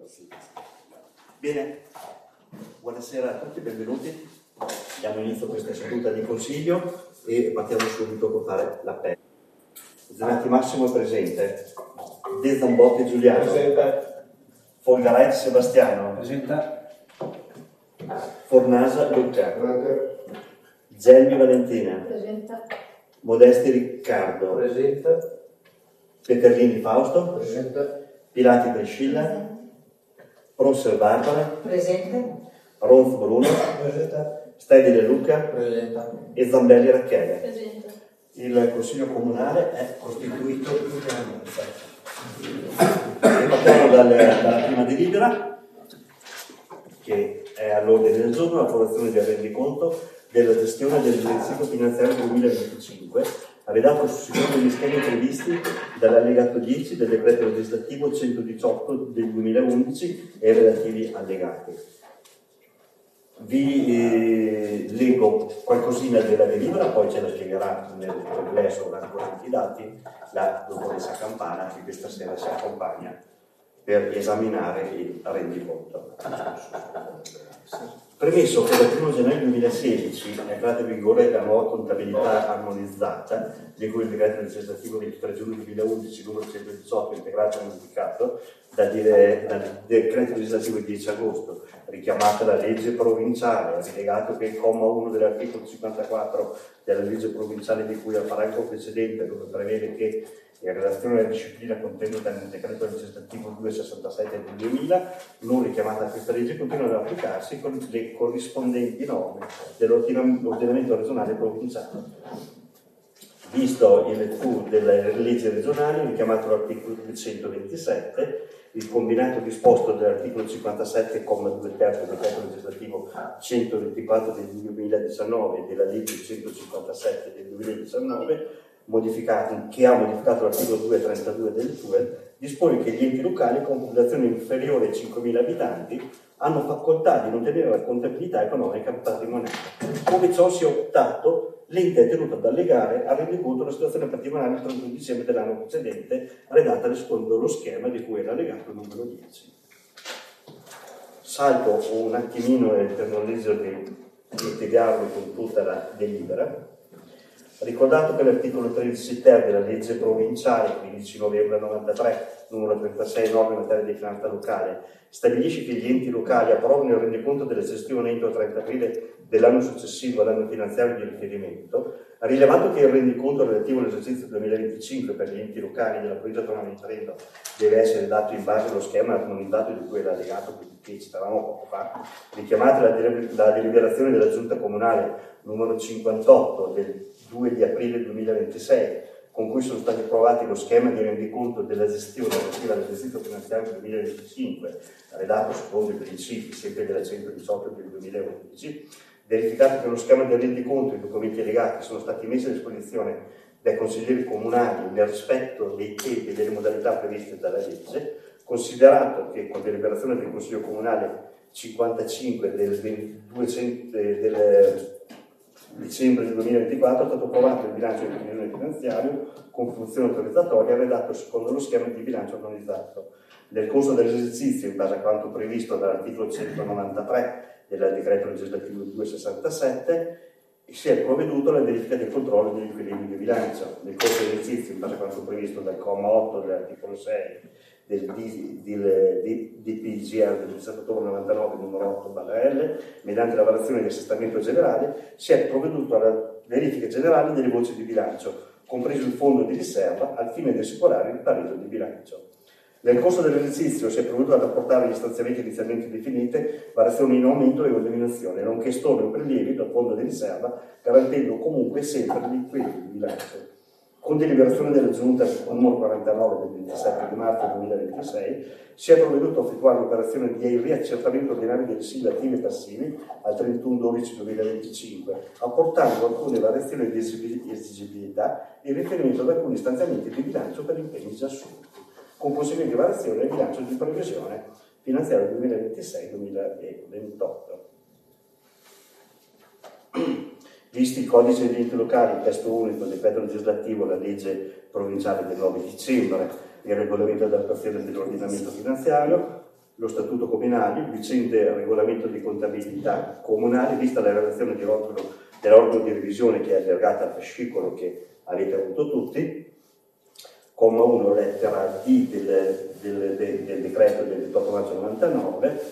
Bene, buonasera a tutti, benvenuti. Diamo inizio a questa seduta di consiglio e partiamo subito con fare l'appello. Zanatti Massimo è presente. De Zambotti Giuliano. Presente. Folgaretti Sebastiano. Presente. Fornasa Luca. Presente. Zelmi Valentina. Presente. Modesti Riccardo. Presente. Peterlini Fausto. Presente. Pilati Priscilla. Prosser Barbara. Presente. Ronz Bruno. Presente. Stedile Luca Presente. e Zambelli Rachele. Presente. Il Consiglio Comunale è costituito interamente. Partiamo dalla prima delibera, che è all'ordine del giorno, l'approvazione del rendiconto della gestione dell'esercizio finanziario 2025, redatto secondo gli schemi previsti dall'allegato 10 del decreto legislativo 118 del 2011 e relativi allegati. Vi leggo qualcosina della delibera, poi ce la spiegherà nel complesso con i dati la dottoressa Campana, che questa sera si accompagna per esaminare il rendiconto. Premesso che dal 1 gennaio 2016 è entrata in vigore la nuova contabilità armonizzata, di cui il decreto legislativo 23 giugno 2011 numero 118 integrato e modificato dal decreto legislativo 10 agosto, richiamata la legge provinciale, rilegato che il comma 1 dell'articolo 54 della legge provinciale di cui al paragrafo precedente, dove prevede che in relazione alla disciplina contenuta nel decreto legislativo 267 del 2000, non richiamata a questa legge, continuano ad applicarsi con le corrispondenti norme dell'ordinamento regionale e provinciale. Visto il fu delle leggi regionali, richiamato l'articolo 127, il combinato disposto dell'articolo 57, comma 2 terzo del decreto legislativo 124 del 2019 e della legge 157 del 2019, che ha modificato l'articolo 232 del TUEL, dispone che gli enti locali con popolazione inferiore ai 5.000 abitanti hanno facoltà di non tenere la contabilità economica patrimoniale. Come ciò sia optato, l'ente è tenuto ad allegare al rendiconto la situazione patrimoniale il 31 dicembre dell'anno precedente, redatta secondo lo schema di cui era allegato numero 10. Salto un attimino per non leggere di spiegarlo con tutta la delibera. Ricordato che l'articolo 13 ter della legge provinciale 15 novembre 93, numero 36, norme in materia di finanza locale, stabilisce che gli enti locali approvano il rendiconto della gestione entro il 30 aprile dell'anno successivo all'anno finanziario di riferimento, ha rilevato che il rendiconto relativo all'esercizio 2025 per gli enti locali della provincia autonoma di Trento deve essere dato in base allo schema armonizzato di cui era allegato, che citavamo poco fa, richiamata la deliberazione della Giunta Comunale numero 58 del 2 di aprile 2026, con cui sono stati approvati lo schema di rendiconto della gestione relativa all'esercizio finanziario 2025, redatto secondo i principi sempre della 118 del 2011, verificato che lo schema del rendiconto e i documenti legati sono stati messi a disposizione dai consiglieri comunali nel rispetto dei tempi e delle modalità previste dalla legge, considerato che con deliberazione del Consiglio Comunale 55 del dicembre del 2024 è stato approvato il bilancio di previsione finanziario con funzione autorizzatoria redatto secondo lo schema di bilancio armonizzato. Nel corso dell'esercizio, in base a quanto previsto dall'articolo 193 del decreto legislativo 267, si è provveduto alla verifica del controllo degli equilibri di bilancio. Nel corso dell'esercizio, in base a quanto previsto dal comma 8 dell'articolo 6 del DPGR del 17 ottobre 99 numero 8/L, mediante la variazione di assestamento generale, si è provveduto alla verifica generale delle voci di bilancio, compreso il fondo di riserva, al fine di assicurare il pareggio di bilancio. Nel corso dell'esercizio si è provveduto ad apportare agli stanziamenti inizialmente definite variazioni in aumento e o diminuzione, nonché storni o prelievi dal fondo di riserva, garantendo comunque sempre l'equilibrio di bilancio. Con deliberazione della Giunta numero 49 del 27 di marzo 2026 si è provveduto a effettuare l'operazione di riaccertamento ordinario dei residui attivi e passivi al 31/12/2025, apportando alcune variazioni di esigibilità in riferimento ad alcuni stanziamenti di bilancio per impegni già assunti, con conseguente variazione del bilancio di previsione finanziaria 2026-2028. Visti i codici degli enti locali, il testo unico, il decreto legislativo, la legge provinciale del 9 dicembre, il regolamento di attuazione dell'ordinamento finanziario, lo statuto comunale, il vigente regolamento di contabilità comunale, vista la relazione dell'organo di revisione che è allargata al fascicolo che avete avuto tutti, comma 1 lettera D del decreto del 28 maggio 99,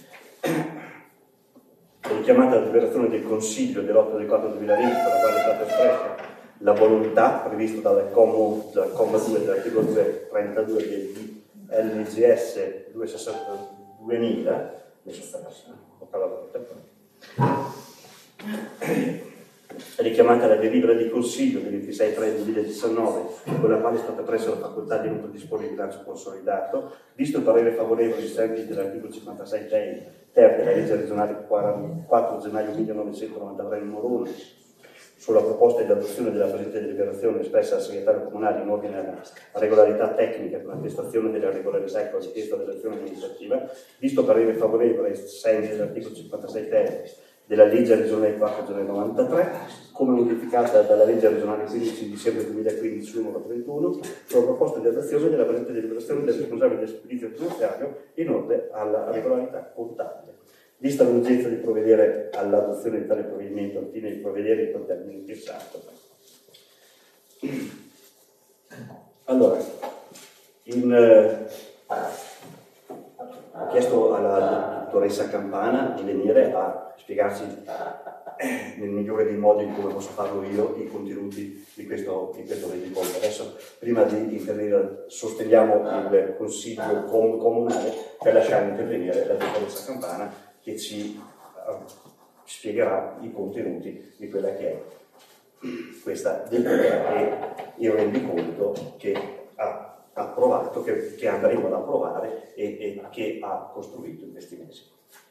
richiamata la deliberazione del Consiglio dell'8 del 4 2020 per la quale è stata espressa la volontà prevista dal comma 2 dell'articolo 232 del LGS 2000, richiamata la delibera di Consiglio del 26/3/2019 con la quale è stata presa la facoltà di non predisporre il bilancio consolidato, visto il parere favorevole ai sensi dell'articolo 56 ter della legge regionale 4 gennaio 1993 numero 1 sulla proposta di adozione della presente deliberazione espressa al segretario comunale in ordine alla regolarità tecnica con attestazione della regolarità e richiesta dell'azione amministrativa, visto parere favorevole ai sensi dell'articolo 56 ter della legge regionale 4 gennaio 93, come modificata dalla legge regionale 15 dicembre 2015 numero 31, sulla proposta di adozione della presente deliberazione del responsabile dell'espedizio finanziario in ordine alla regolarità contabile. Vista l'urgenza di provvedere all'adozione di tale provvedimento al fine di provvedere in termini fissato. Allora, ho chiesto alla dottoressa Campana di venire a spiegarci nel migliore dei modi di come posso farlo io i contenuti di questo rendiconto. Adesso, prima di intervenire, sosteniamo il Consiglio Comunale per lasciare intervenire la dottoressa Campana che ci spiegherà i contenuti di quella che è questa delibera e il rendiconto che ha approvato, che andremo ad approvare e che ha costruito in questi mesi.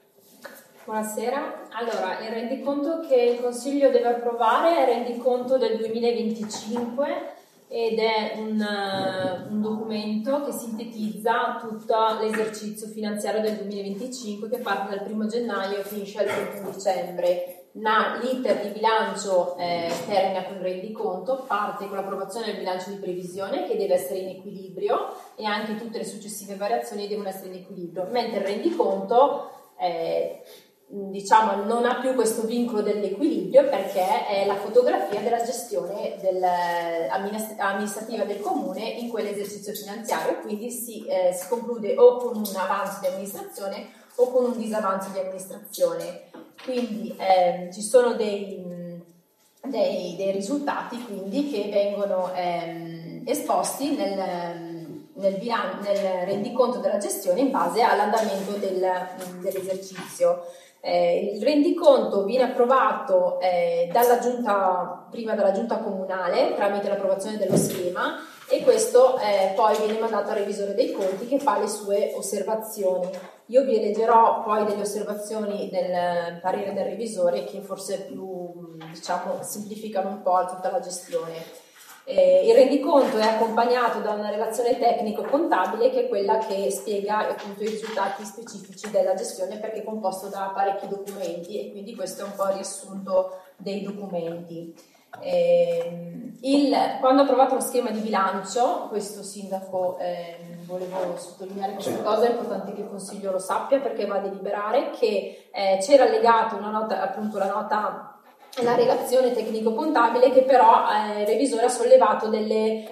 Buonasera. Allora, il rendiconto che il Consiglio deve approvare è il rendiconto del 2025 ed è un documento che sintetizza tutto l'esercizio finanziario del 2025 che parte dal 1 gennaio e finisce al 31 dicembre. L'iter di bilancio termina con il rendiconto, parte con l'approvazione del bilancio di previsione che deve essere in equilibrio e anche tutte le successive variazioni devono essere in equilibrio, mentre il rendiconto diciamo non ha più questo vincolo dell'equilibrio perché è la fotografia della gestione amministrativa del comune in quell'esercizio finanziario, quindi si conclude o con un avanzo di amministrazione o con un disavanzo di amministrazione. Quindi ci sono dei risultati quindi che vengono esposti nel rendiconto della gestione in base all'andamento dell'esercizio. Il rendiconto viene approvato prima dalla giunta comunale tramite l'approvazione dello schema e questo poi viene mandato al revisore dei conti che fa le sue osservazioni. Io vi leggerò poi delle osservazioni del parere del revisore che forse più semplificano un po' tutta la gestione. Il rendiconto è accompagnato da una relazione tecnico-contabile che è quella che spiega appunto i risultati specifici della gestione perché è composto da parecchi documenti e quindi questo è un po' il riassunto dei documenti. Quando ho approvato lo schema di bilancio, questo sindaco volevo sottolineare questa cosa, è importante che il Consiglio lo sappia perché va a deliberare che c'era allegato una nota, appunto la relazione tecnico-contabile che però il revisore ha sollevato delle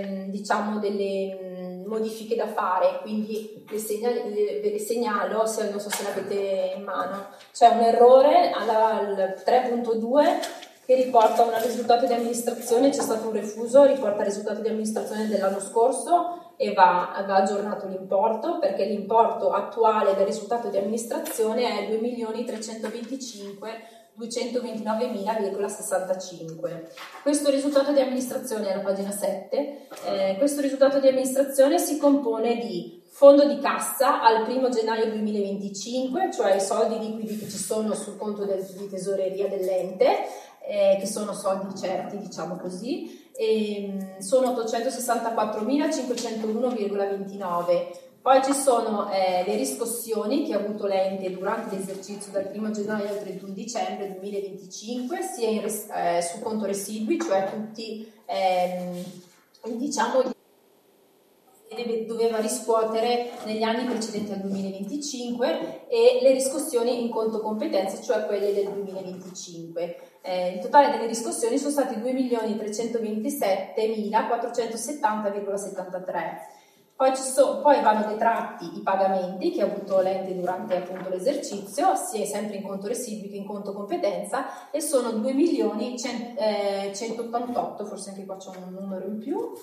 modifiche da fare, quindi ve le segnalo, non so se l'avete in mano. C'è un errore al 3.2 che riporta un risultato di amministrazione, c'è stato un refuso, riporta il risultato di amministrazione dell'anno scorso e va aggiornato l'importo perché l'importo attuale del risultato di amministrazione è 2.325.229.65. Questo risultato di amministrazione è alla pagina 7. Questo risultato di amministrazione si compone di fondo di cassa al 1 gennaio 2025, cioè i soldi liquidi che ci sono sul conto di tesoreria dell'ente, che sono soldi certi, diciamo così, sono 864.501,29. Poi ci sono le riscossioni che ha avuto l'ente durante l'esercizio dal 1 gennaio al 31 dicembre 2025, sia su conto residui, cioè tutti doveva riscuotere negli anni precedenti al 2025 e le riscossioni in conto competenze, cioè quelle del 2025. Il totale delle riscossioni sono stati 2.327.470,73. Poi vanno detratti i pagamenti che ha avuto l'ente durante appunto l'esercizio, sia sempre in conto residui che in conto competenza, e sono 2.188, forse anche qua c'è un numero in più,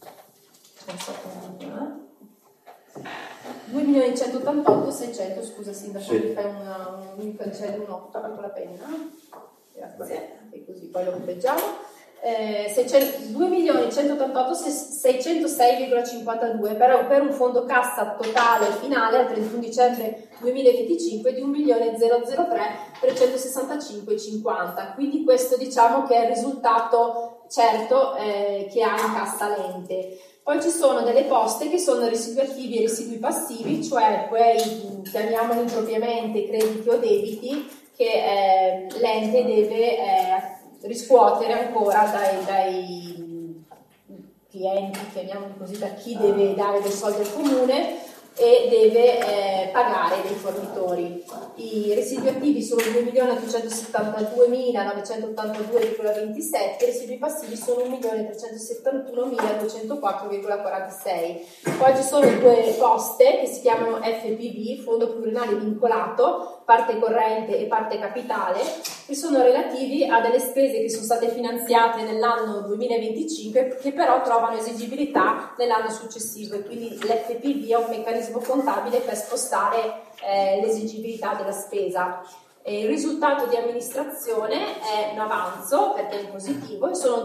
2.188.600, scusa Sindaco, mi fai mi cancelli un 8 con la penna, grazie, e così poi lo punteggiamo. 2.188.606,52 per un fondo cassa totale finale al 31 dicembre 2025 di 1.003.365,50. Quindi questo diciamo che è il risultato certo che ha in cassa l'ente. Poi ci sono delle poste che sono residui attivi e residui passivi, cioè quei, chiamiamoli impropriamente, crediti o debiti che l'ente deve riscuotere ancora dai clienti, chiamiamoli così, da chi deve dare dei soldi al comune e deve pagare dei fornitori. I residui attivi sono 2.872.982,27, i residui passivi sono 1.371.204,46. Poi ci sono due poste che si chiamano FPV, Fondo Pluriennale Vincolato, parte corrente e parte capitale, che sono relativi a delle spese che sono state finanziate nell'anno 2025 che però trovano esigibilità nell'anno successivo, e quindi l'FPV è un meccanismo contabile per spostare l'esigibilità della spesa. Il risultato di amministrazione è un avanzo perché è in positivo e sono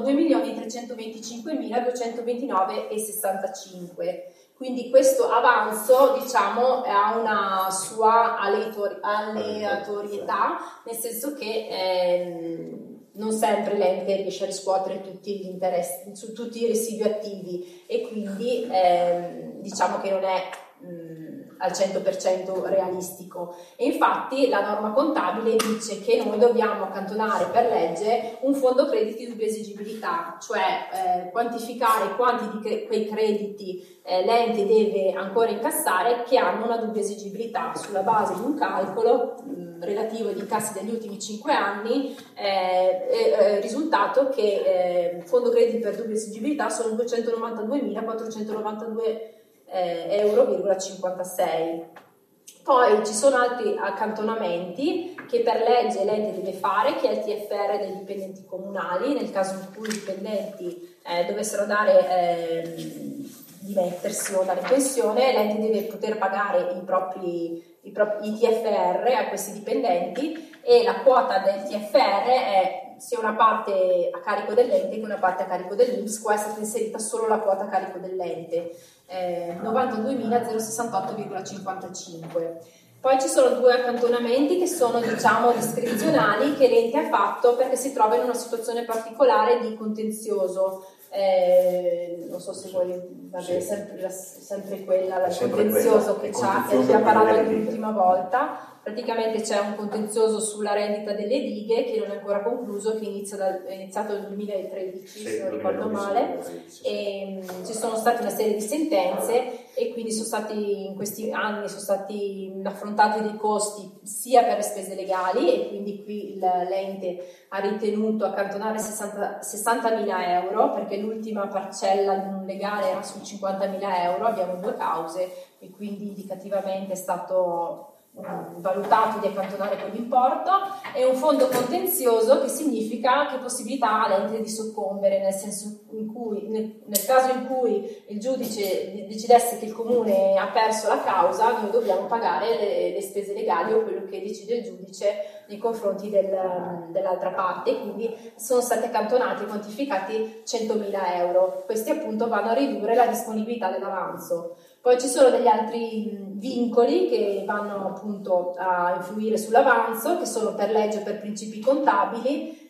2.325.229,65. Quindi questo avanzo, diciamo, ha una sua aleatorietà, nel senso che non sempre l'ente riesce a riscuotere tutti gli interessi su tutti i residui attivi, e quindi diciamo che non è al 100% realistico. E infatti la norma contabile dice che noi dobbiamo accantonare per legge un fondo crediti di dubbia esigibilità, cioè quantificare quanti di quei crediti l'ente deve ancora incassare che hanno una dubbia esigibilità sulla base di un calcolo relativo agli incassi degli ultimi 5 anni, risultato che fondo crediti per dubbia esigibilità sono 292.492,56 €. Poi ci sono altri accantonamenti che per legge l'ente deve fare, che è il TFR dei dipendenti comunali, nel caso in cui i dipendenti dovessero dimettersi o andare in pensione, l'ente deve poter pagare i TFR a questi dipendenti, e la quota del TFR è sia una parte a carico dell'ente che una parte a carico dell'INPS. Qua è stata inserita solo la quota a carico dell'ente, 92.068,55. Poi ci sono due accantonamenti che sono, diciamo, discrezionali, che l'ente ha fatto perché si trova in una situazione particolare di contenzioso. Non so se vuoi, vabbè, sempre quella, il contenzioso che abbiamo parlato l'ultima volta. Praticamente c'è un contenzioso sulla rendita delle dighe che non è ancora concluso, che è iniziato nel 2013, se non ricordo male, e ci sono state una serie di sentenze, e quindi in questi anni sono stati affrontati dei costi sia per le spese legali, e quindi qui l'ente ha ritenuto accantonare 60.000 euro, perché l'ultima parcella di un legale era su 50.000 euro, abbiamo due cause, e quindi indicativamente è stato valutato di accantonare quell'importo, e un fondo contenzioso, che significa che possibilità ha l'ente di soccombere, nel senso in cui nel caso in cui il giudice decidesse che il comune ha perso la causa, noi dobbiamo pagare le spese legali o quello che decide il giudice nei confronti dell'altra parte. Quindi sono stati accantonati e quantificati 100.000 euro. Questi appunto vanno a ridurre la disponibilità dell'avanzo. Poi ci sono degli altri vincoli che vanno appunto a influire sull'avanzo, che sono per legge o per principi contabili,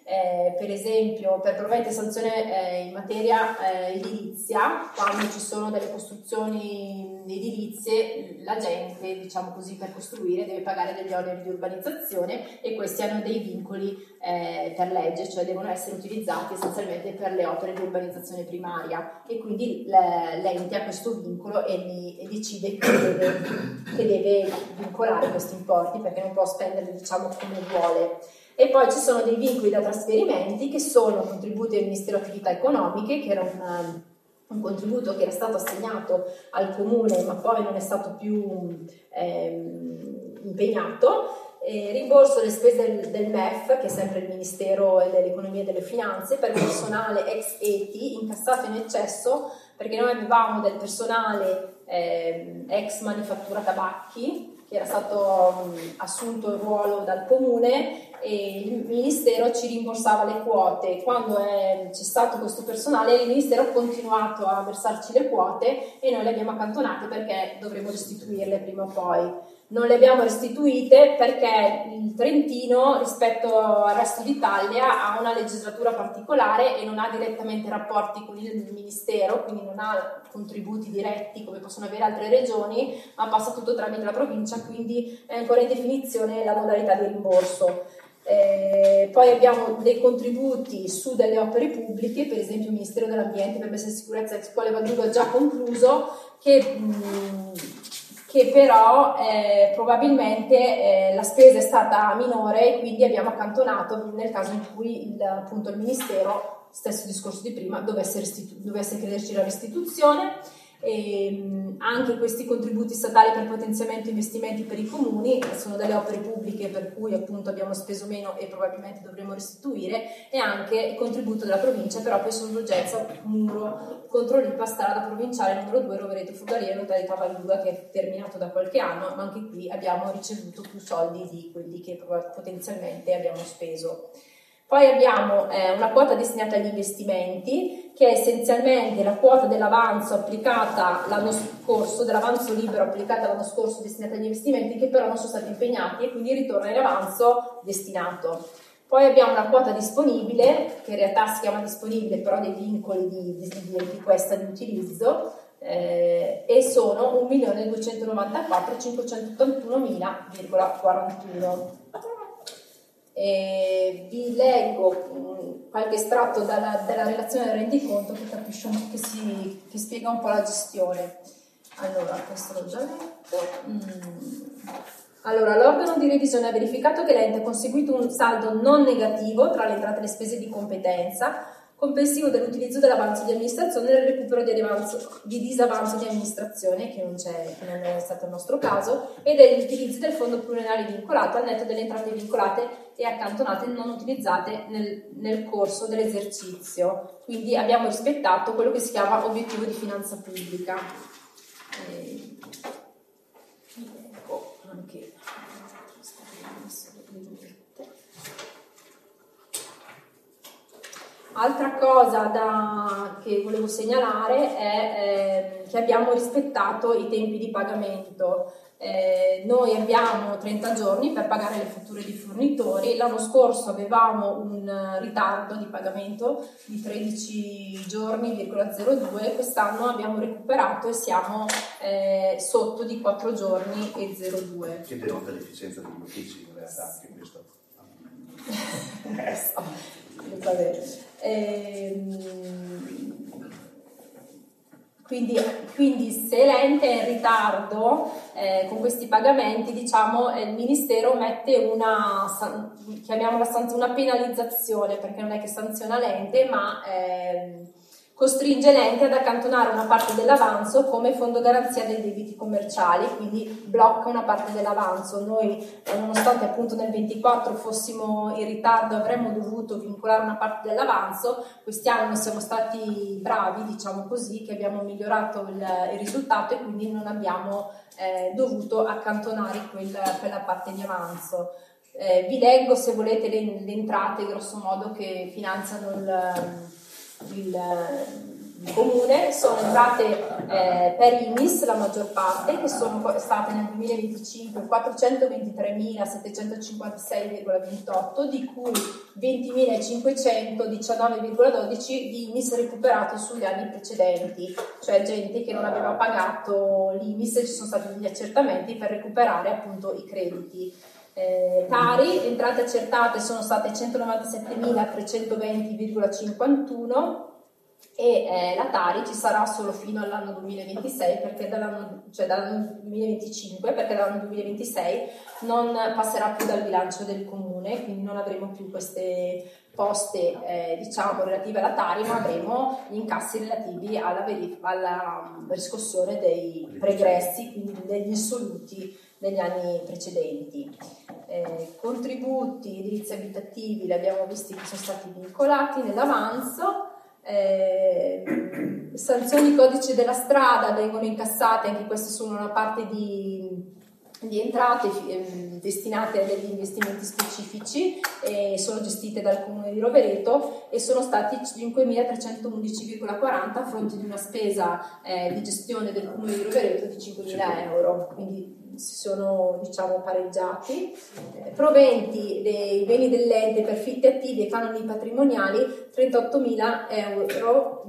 per esempio per provvedimenti di sanzione in materia edilizia, quando ci sono delle costruzioni edilizie, la gente, diciamo così, per costruire deve pagare degli oneri di urbanizzazione, e questi hanno dei vincoli per legge, cioè devono essere utilizzati essenzialmente per le opere di urbanizzazione primaria, e quindi l'ente ha questo vincolo e decide che deve vincolare questi importi, perché non può spendere, diciamo, come vuole. E poi ci sono dei vincoli da trasferimenti, che sono contributi del Ministero Attività Economiche, che era un contributo che era stato assegnato al comune ma poi non è stato più impegnato, rimborso delle spese del MEF, che è sempre il Ministero dell'Economia e delle Finanze, per personale ex ETI incassato in eccesso, perché noi avevamo del personale ex manifattura tabacchi che era stato assunto il ruolo dal comune, e il Ministero ci rimborsava le quote. Quando c'è stato questo personale, il Ministero ha continuato a versarci le quote e noi le abbiamo accantonate perché dovremo restituirle prima o poi. Non le abbiamo restituite perché il Trentino, rispetto al resto d'Italia, ha una legislatura particolare e non ha direttamente rapporti con il Ministero, quindi non ha contributi diretti come possono avere altre regioni, ma passa tutto tramite la provincia, quindi è ancora in definizione la modalità di rimborso. Poi abbiamo dei contributi su delle opere pubbliche, per esempio il Ministero dell'Ambiente, per messa in sicurezza ex Quale Valdugo ha già concluso, che però probabilmente la spesa è stata minore, e quindi abbiamo accantonato nel caso in cui appunto il Ministero, stesso discorso di prima, dovesse chiederci la restituzione. E anche questi contributi statali per potenziamento e investimenti per i comuni sono delle opere pubbliche per cui appunto abbiamo speso meno e probabilmente dovremo restituire, e anche il contributo della provincia per opere sull'urgenza muro contro l'IPA strada provinciale numero 2 Rovereto Fugaliere località Valduga, che è terminato da qualche anno, ma anche qui abbiamo ricevuto più soldi di quelli che potenzialmente abbiamo speso. Poi abbiamo una quota destinata agli investimenti, che è essenzialmente la quota dell'avanzo applicata l'anno scorso, dell'avanzo libero applicata l'anno scorso destinata agli investimenti, che però non sono stati impegnati e quindi ritorna in avanzo destinato. Poi abbiamo una quota disponibile, che in realtà si chiama disponibile, però dei vincoli di richiesta di utilizzo, e sono 1.294.581.000,41. Vi leggo qualche estratto della relazione del rendiconto che capisce che spiega un po' la gestione. Allora, questo l'ho già letto. Allora, l'organo di revisione ha verificato che l'ente ha conseguito un saldo non negativo tra le entrate e le spese di competenza, comprensivo dell'utilizzo dell'avanzo di amministrazione e del recupero di disavanzo di amministrazione, che non è stato il nostro caso, e degli utilizzi del fondo pluriennale vincolato al netto delle entrate vincolate e accantonate non utilizzate nel corso dell'esercizio. Quindi abbiamo rispettato quello che si chiama obiettivo di finanza pubblica. Ecco anche altra cosa che volevo segnalare è che abbiamo rispettato i tempi di pagamento. Noi abbiamo 30 giorni per pagare le fatture di fornitori. L'anno scorso avevamo un ritardo di pagamento di 13 giorni,02, quest'anno abbiamo recuperato e siamo sotto di 4 giorni e 02. Che denota l'efficienza degli uffici, in realtà, anche questo. Quindi se l'ente è in ritardo con questi pagamenti, diciamo, il Ministero mette una penalizzazione, perché non è che sanziona l'ente, ma costringe l'ente ad accantonare una parte dell'avanzo come fondo garanzia dei debiti commerciali, quindi blocca una parte dell'avanzo. Noi, nonostante appunto nel 24 fossimo in ritardo, avremmo dovuto vincolare una parte dell'avanzo. Quest'anno siamo stati bravi, diciamo così, che abbiamo migliorato il risultato e quindi non abbiamo dovuto accantonare quella parte di avanzo. Vi leggo, se volete, le entrate grosso modo che finanziano il comune. sono entrate per IMIS, la maggior parte, che sono state nel 2025 423.756,28, di cui 20.500, 19,12 di IMIS recuperato sugli anni precedenti, cioè gente che non aveva pagato l'IMIS e ci sono stati degli accertamenti per recuperare appunto i crediti. Tari, entrate accertate sono state 197.320,51 e la Tari ci sarà solo fino all'anno 2026 perché dall'anno 2025, perché dall'anno 2026 non passerà più dal bilancio del comune, quindi non avremo più queste poste relative alla Tari, ma avremo gli incassi relativi alla riscossione dei pregressi, quindi degli insoluti degli anni precedenti. Contributi edilizi abitativi li abbiamo visti che sono stati vincolati nell'avanzo. Sanzioni codice della strada vengono incassate, anche queste sono una parte di entrate destinate a degli investimenti specifici e sono gestite dal Comune di Rovereto e sono stati 5.311,40 a fronte di una spesa di gestione del Comune di Rovereto di 5.000 euro, quindi si sono pareggiati. Proventi dei beni dell'ente per fitti attivi e canoni patrimoniali 38.000 euro,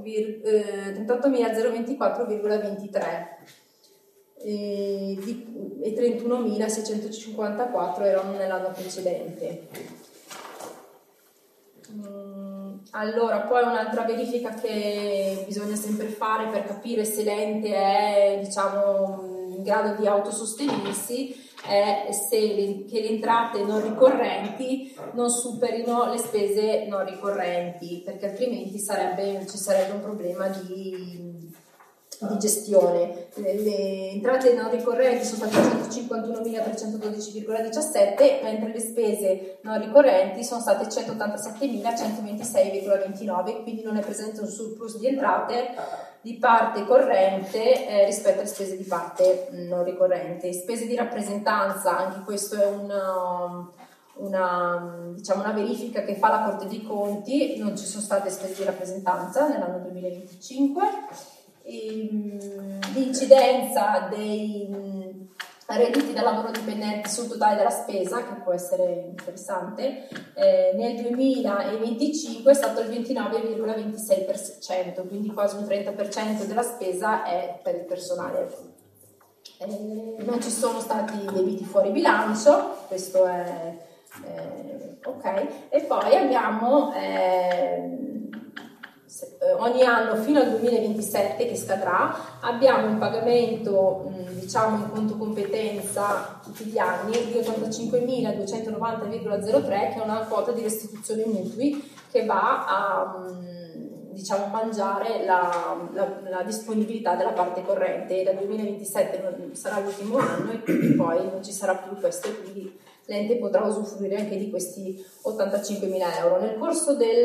38.024,23 e 31.654 erano nell'anno precedente. Allora, poi un'altra verifica che bisogna sempre fare per capire se l'ente è in grado di autosostenersi è che le entrate non ricorrenti non superino le spese non ricorrenti, perché altrimenti ci sarebbe un problema di gestione. Le entrate non ricorrenti sono state 151.312,17, mentre le spese non ricorrenti sono state 187.126,29, quindi non è presente un surplus di entrate di parte corrente rispetto alle spese di parte non ricorrente. Spese di rappresentanza, anche questo è una verifica che fa la Corte dei Conti, non ci sono state spese di rappresentanza nell'anno 2025. L'incidenza dei redditi da lavoro dipendente sul totale della spesa, che può essere interessante, nel 2025 è stato il 29,26%, quindi quasi un 30% della spesa è per il personale. Non ci sono stati debiti fuori bilancio, questo è ok, e poi abbiamo ogni anno fino al 2027 che scadrà abbiamo un pagamento in conto competenza tutti gli anni di 85.290,03 che è una quota di restituzione mutui che va a mangiare la disponibilità della parte corrente, e dal 2027 sarà l'ultimo anno e quindi poi non ci sarà più questo, quindi l'ente potrà usufruire anche di questi 85.000 euro. Nel corso del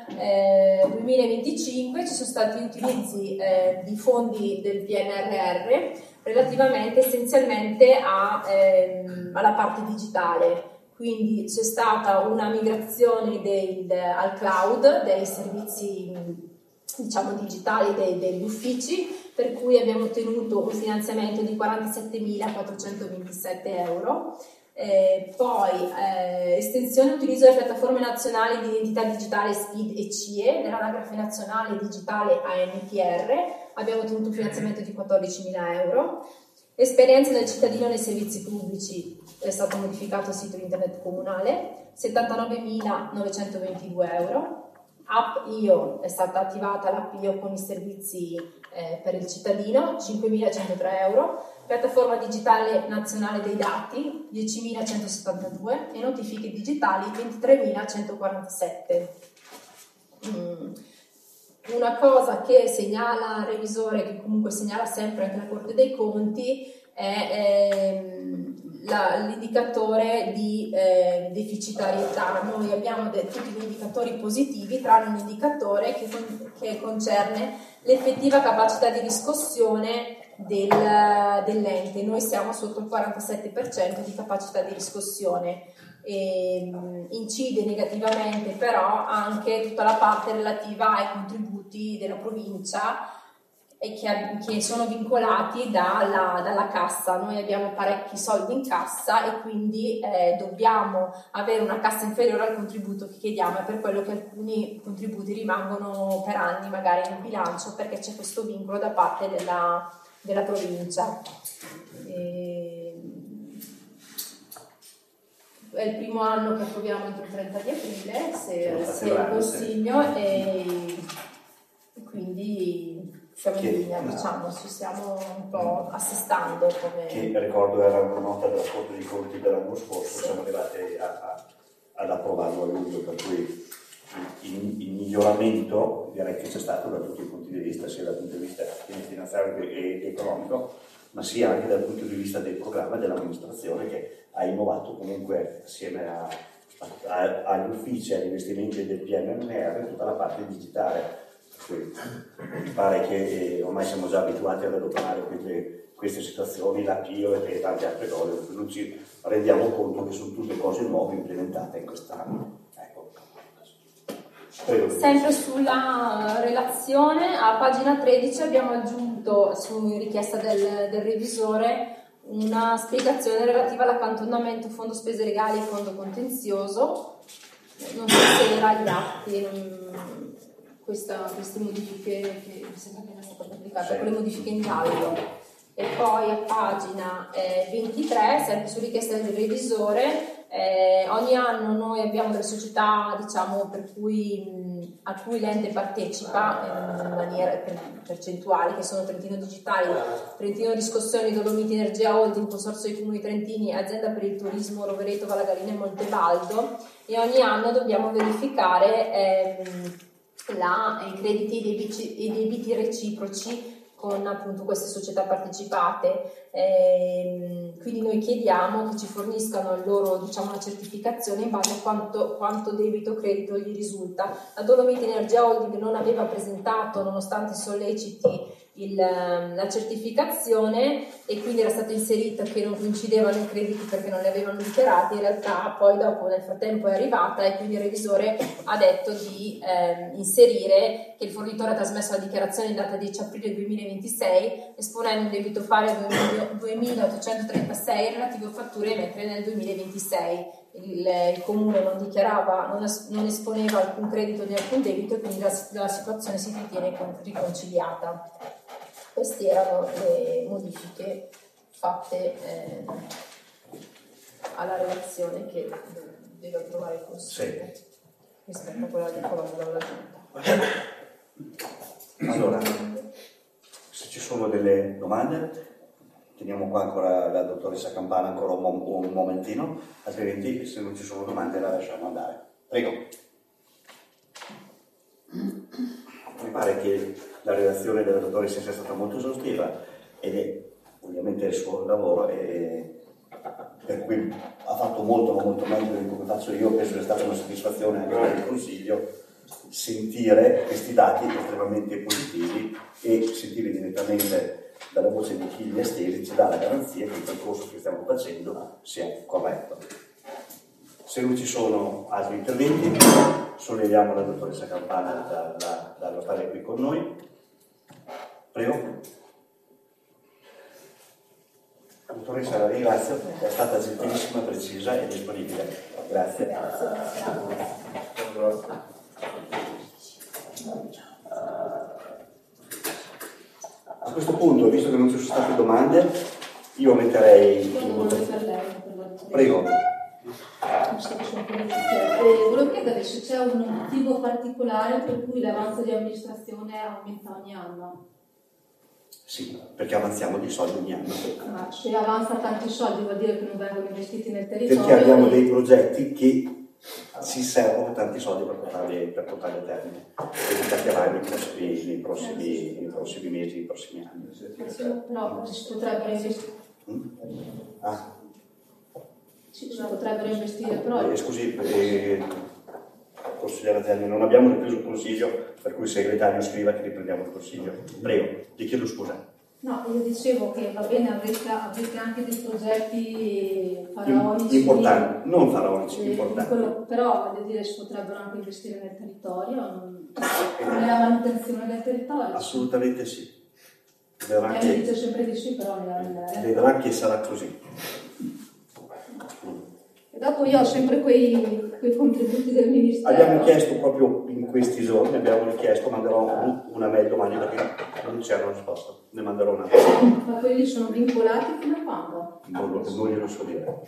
2025 ci sono stati utilizzi di fondi del PNRR relativamente essenzialmente alla parte digitale, quindi c'è stata una migrazione al cloud dei servizi digitali degli uffici, per cui abbiamo ottenuto un finanziamento di 47.427 euro. Poi estensione e utilizzo delle piattaforme nazionali di identità digitale SPID e CIE dell'anagrafe nazionale digitale ANPR, abbiamo ottenuto un finanziamento di 14.000 euro. Esperienza del cittadino nei servizi pubblici, è stato modificato il sito internet comunale, 79.922 euro. App IO, è stata attivata l'app IO con i servizi per il cittadino, 5.103 euro. Piattaforma digitale nazionale dei dati, 10.172 e notifiche digitali, 23.147. Una cosa che segnala il revisore, che comunque segnala sempre anche la Corte dei Conti, è l'indicatore di deficitarietà. Noi abbiamo tutti gli indicatori positivi, tranne un indicatore che concerne l'effettiva capacità di riscossione dell'ente. Noi siamo sotto il 47% di capacità di riscossione. Incide negativamente però anche tutta la parte relativa ai contributi della provincia, e che sono vincolati dalla cassa. Noi abbiamo parecchi soldi in cassa e quindi dobbiamo avere una cassa inferiore al contributo che chiediamo, è per quello che alcuni contributi rimangono per anni magari nel bilancio, perché c'è questo vincolo da parte della provincia. È il primo anno che approviamo entro il 30 di aprile, se il Consiglio, e quindi siamo in linea, diciamo, ci stiamo un po' assestando. Che ricordo era una nota della Corte dei Conti dell'anno scorso, siamo arrivati ad approvarlo a luglio, per cui il miglioramento direi che c'è stato da tutti i punti di vista, sia dal punto di vista finanziario e economico, ma sia anche dal punto di vista del programma e dell'amministrazione, che ha innovato comunque assieme agli uffici e agli investimenti del PNRR tutta la parte digitale. Mi pare che ormai siamo già abituati ad adoperare queste situazioni, la PIO e tante altre cose, per cui non ci rendiamo conto che sono tutte cose nuove implementate in quest'anno. Ecco. Sempre sulla relazione, a pagina 13 abbiamo aggiunto, su richiesta del revisore, una spiegazione relativa all'accantonamento fondo spese legali e fondo contenzioso. Non so se era agli atti queste modifiche, che mi sembra che non sia stata applicata, quelle modifiche in giallo. E poi a pagina 23, sempre su richiesta del revisore, ogni anno noi abbiamo delle società, diciamo, a cui l'ente partecipa in maniera percentuali, che sono Trentino Digitali, Trentino Riscossioni, Dolomiti Energia Holding, Consorzio dei Comuni Trentini, Azienda per il Turismo Rovereto, Valagarina e Montebaldo, e ogni anno dobbiamo verificare i crediti e i debiti reciproci con appunto queste società partecipate. Quindi noi chiediamo che ci forniscano una certificazione in base a quanto debito o credito gli risulta. La Dolomiti Energia Holding non aveva presentato, nonostante solleciti, la certificazione, e quindi era stato inserito che non coincidevano i crediti perché non li avevano dichiarati. In realtà poi dopo nel frattempo è arrivata, e quindi il revisore ha detto di inserire che il fornitore ha trasmesso la dichiarazione in data 10 aprile 2026 esponendo un debito pari a 2.836 relativo a fatture emettere nel 2026. Il comune non dichiarava, non esponeva alcun credito né alcun debito, e quindi la situazione si ritiene riconciliata. Queste erano le modifiche fatte alla relazione che deve approvare il Consiglio rispetto a quella di colonna dalla Giunta. Allora, se ci sono delle domande, teniamo qua ancora la dottoressa Campana ancora un momentino, altrimenti se non ci sono domande la lasciamo andare. Prego. Mi pare che la relazione della dottoressa sia stata molto esaustiva, ed è ovviamente il suo lavoro, per cui ha fatto molto ma molto meglio di come faccio io. Penso che è stata una soddisfazione anche per il Consiglio sentire questi dati estremamente positivi e sentire direttamente dalla voce di chi li ha stesi ci dà la garanzia che il percorso che stiamo facendo sia corretto. Se non ci sono altri interventi, solleviamo la dottoressa Campana dallo stare qui con noi. Prego. Dottoressa, la ringrazio, è stata gentilissima, precisa e disponibile. Grazie. A questo punto, visto che non ci sono state domande, io metterei in votazione. Prego. Volevo chiedere se c'è un motivo particolare per cui l'avanzo di amministrazione aumenta ogni anno. Sì, perché avanziamo di soldi ogni anno. Ma se avanza tanti soldi vuol dire che non vengono investiti nel territorio? Perché abbiamo dei progetti che ci servono tanti soldi per portarli a termine e li chiacchierai nei prossimi mesi, nei prossimi anni. Però si potrebbero investire. Si potrebbero investire però. Scusi, consigliere Zelli, non abbiamo ripreso il consiglio, per cui il segretario scriva che riprendiamo il consiglio. Prego, ti chiedo scusa. No, io dicevo che va bene, avete anche dei progetti faraonici. Importanti, non faraonici, importanti. Però voglio dire, si potrebbero anche investire nel territorio, nella manutenzione del territorio. Assolutamente sì. Vedrà mi che, dice sempre di sì, però vedrà che sarà così. E dopo io ho sempre quei contributi del Ministero. Abbiamo chiesto proprio in questi giorni, abbiamo richiesto, manderò una mail domani perché non c'è una risposta, ne manderò una. Ma quelli sono vincolati fino a quando? Non glielo so dire.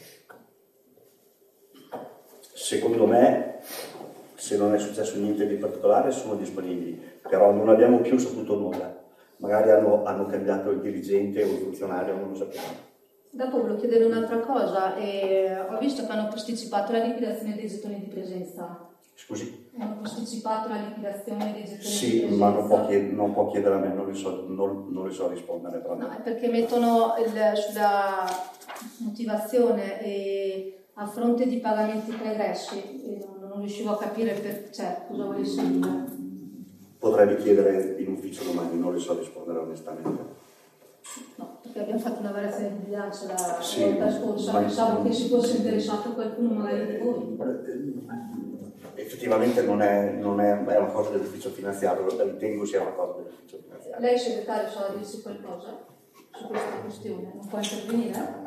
Secondo me, se non è successo niente di particolare, sono disponibili, però non abbiamo più saputo nulla. Magari hanno cambiato il dirigente o il funzionario, non lo sappiamo. Dopo volevo chiedere un'altra cosa, ho visto che hanno posticipato la liquidazione dei gettoni di presenza. Scusi? Hanno posticipato la liquidazione dei gettoni di Sì, presenza. ma non può chiedere a me, non le so rispondere. Però. No, è perché mettono sulla motivazione e a fronte di pagamenti pregressi, e non riuscivo a capire cosa volesse dire. Potrebbe chiedere in ufficio domani, non le so rispondere onestamente. No, perché abbiamo fatto una variazione di bilancio la Sì, volta scorsa, pensavo che si fosse interessato qualcuno magari di voi. Effettivamente non è una cosa dell'ufficio finanziario, ritengo sia una cosa dell'ufficio finanziario. Lei segretario sa dirsi qualcosa su questa questione? Non può intervenire?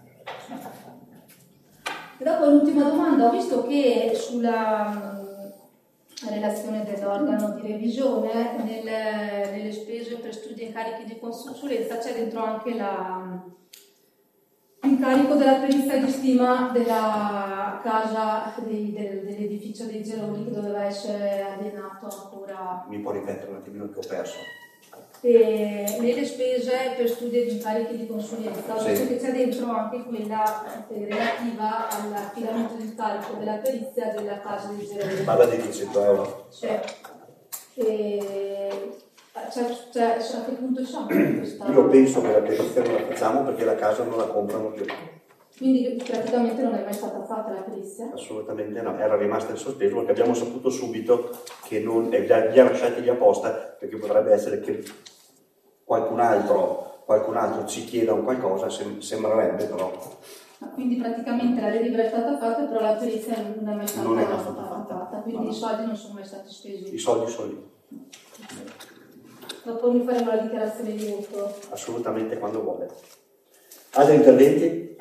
E dopo l'ultima domanda, ho visto che sulla relazione dell'organo di revisione, nelle spese per studi e incarichi di consulenza c'è dentro anche l'incarico della perizia di stima della casa dell'edificio dei Geroni che doveva essere alienato ancora. Mi può ripetere un attimino che ho perso? E nelle spese per studi ed incarichi di consulenza ho visto che c'è dentro anche quella relativa all'affidamento del carico della perizia della casa dei Geroni. Parla di 100 euro. Sì. A che punto siamo con questa? Io penso che la perizia non la facciamo perché la casa non la comprano più. Quindi praticamente non è mai stata fatta la perizia? Assolutamente no, era rimasta in sospeso perché abbiamo saputo subito che non li ha lasciati lì apposta perché potrebbe essere che qualcun altro ci chieda un qualcosa, sembrerebbe però. Quindi praticamente la delibera è stata fatta, però la perizia non è mai stata fatta, quindi i soldi non sono mai stati spesi. I soldi sono lì. Dopo mi faremo la dichiarazione di voto. Assolutamente, quando vuole. Altri interventi?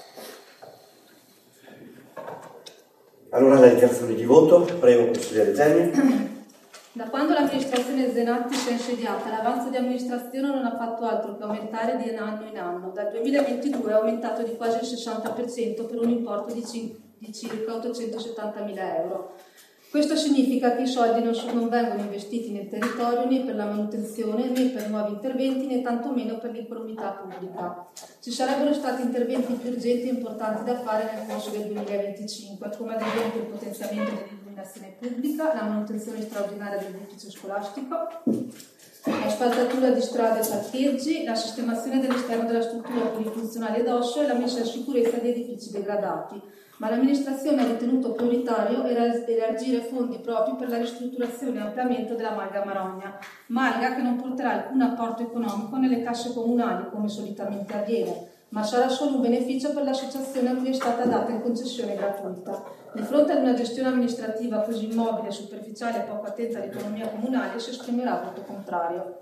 Allora la dichiarazione di voto, prego consigliere Gemmi. Da quando l'amministrazione Zenatti si è insediata, l'avanzo di amministrazione non ha fatto altro che aumentare di anno in anno. Dal 2022 è aumentato di quasi il 60% per un importo di circa 870.000 euro. Questo significa che i soldi non vengono investiti nel territorio né per la manutenzione né per nuovi interventi né tantomeno per l'incolumità pubblica. Ci sarebbero stati interventi più urgenti e importanti da fare nel corso del 2025, come ad esempio il potenziamento dell'illuminazione pubblica, la manutenzione straordinaria dell'edificio scolastico, la spalzatura di strade e parcheggi, la sistemazione dell'esterno della struttura polifunzionale d'osso e la messa in sicurezza di edifici degradati. Ma l'amministrazione ha ritenuto prioritario elargire fondi propri per la ristrutturazione e ampliamento della Malga Marogna, malga che non porterà alcun apporto economico nelle casse comunali come solitamente avviene, ma sarà solo un beneficio per l'associazione a cui è stata data in concessione gratuita. Di fronte ad una gestione amministrativa così immobile, superficiale e poco attenta all'economia comunale si esprimerà voto contrario.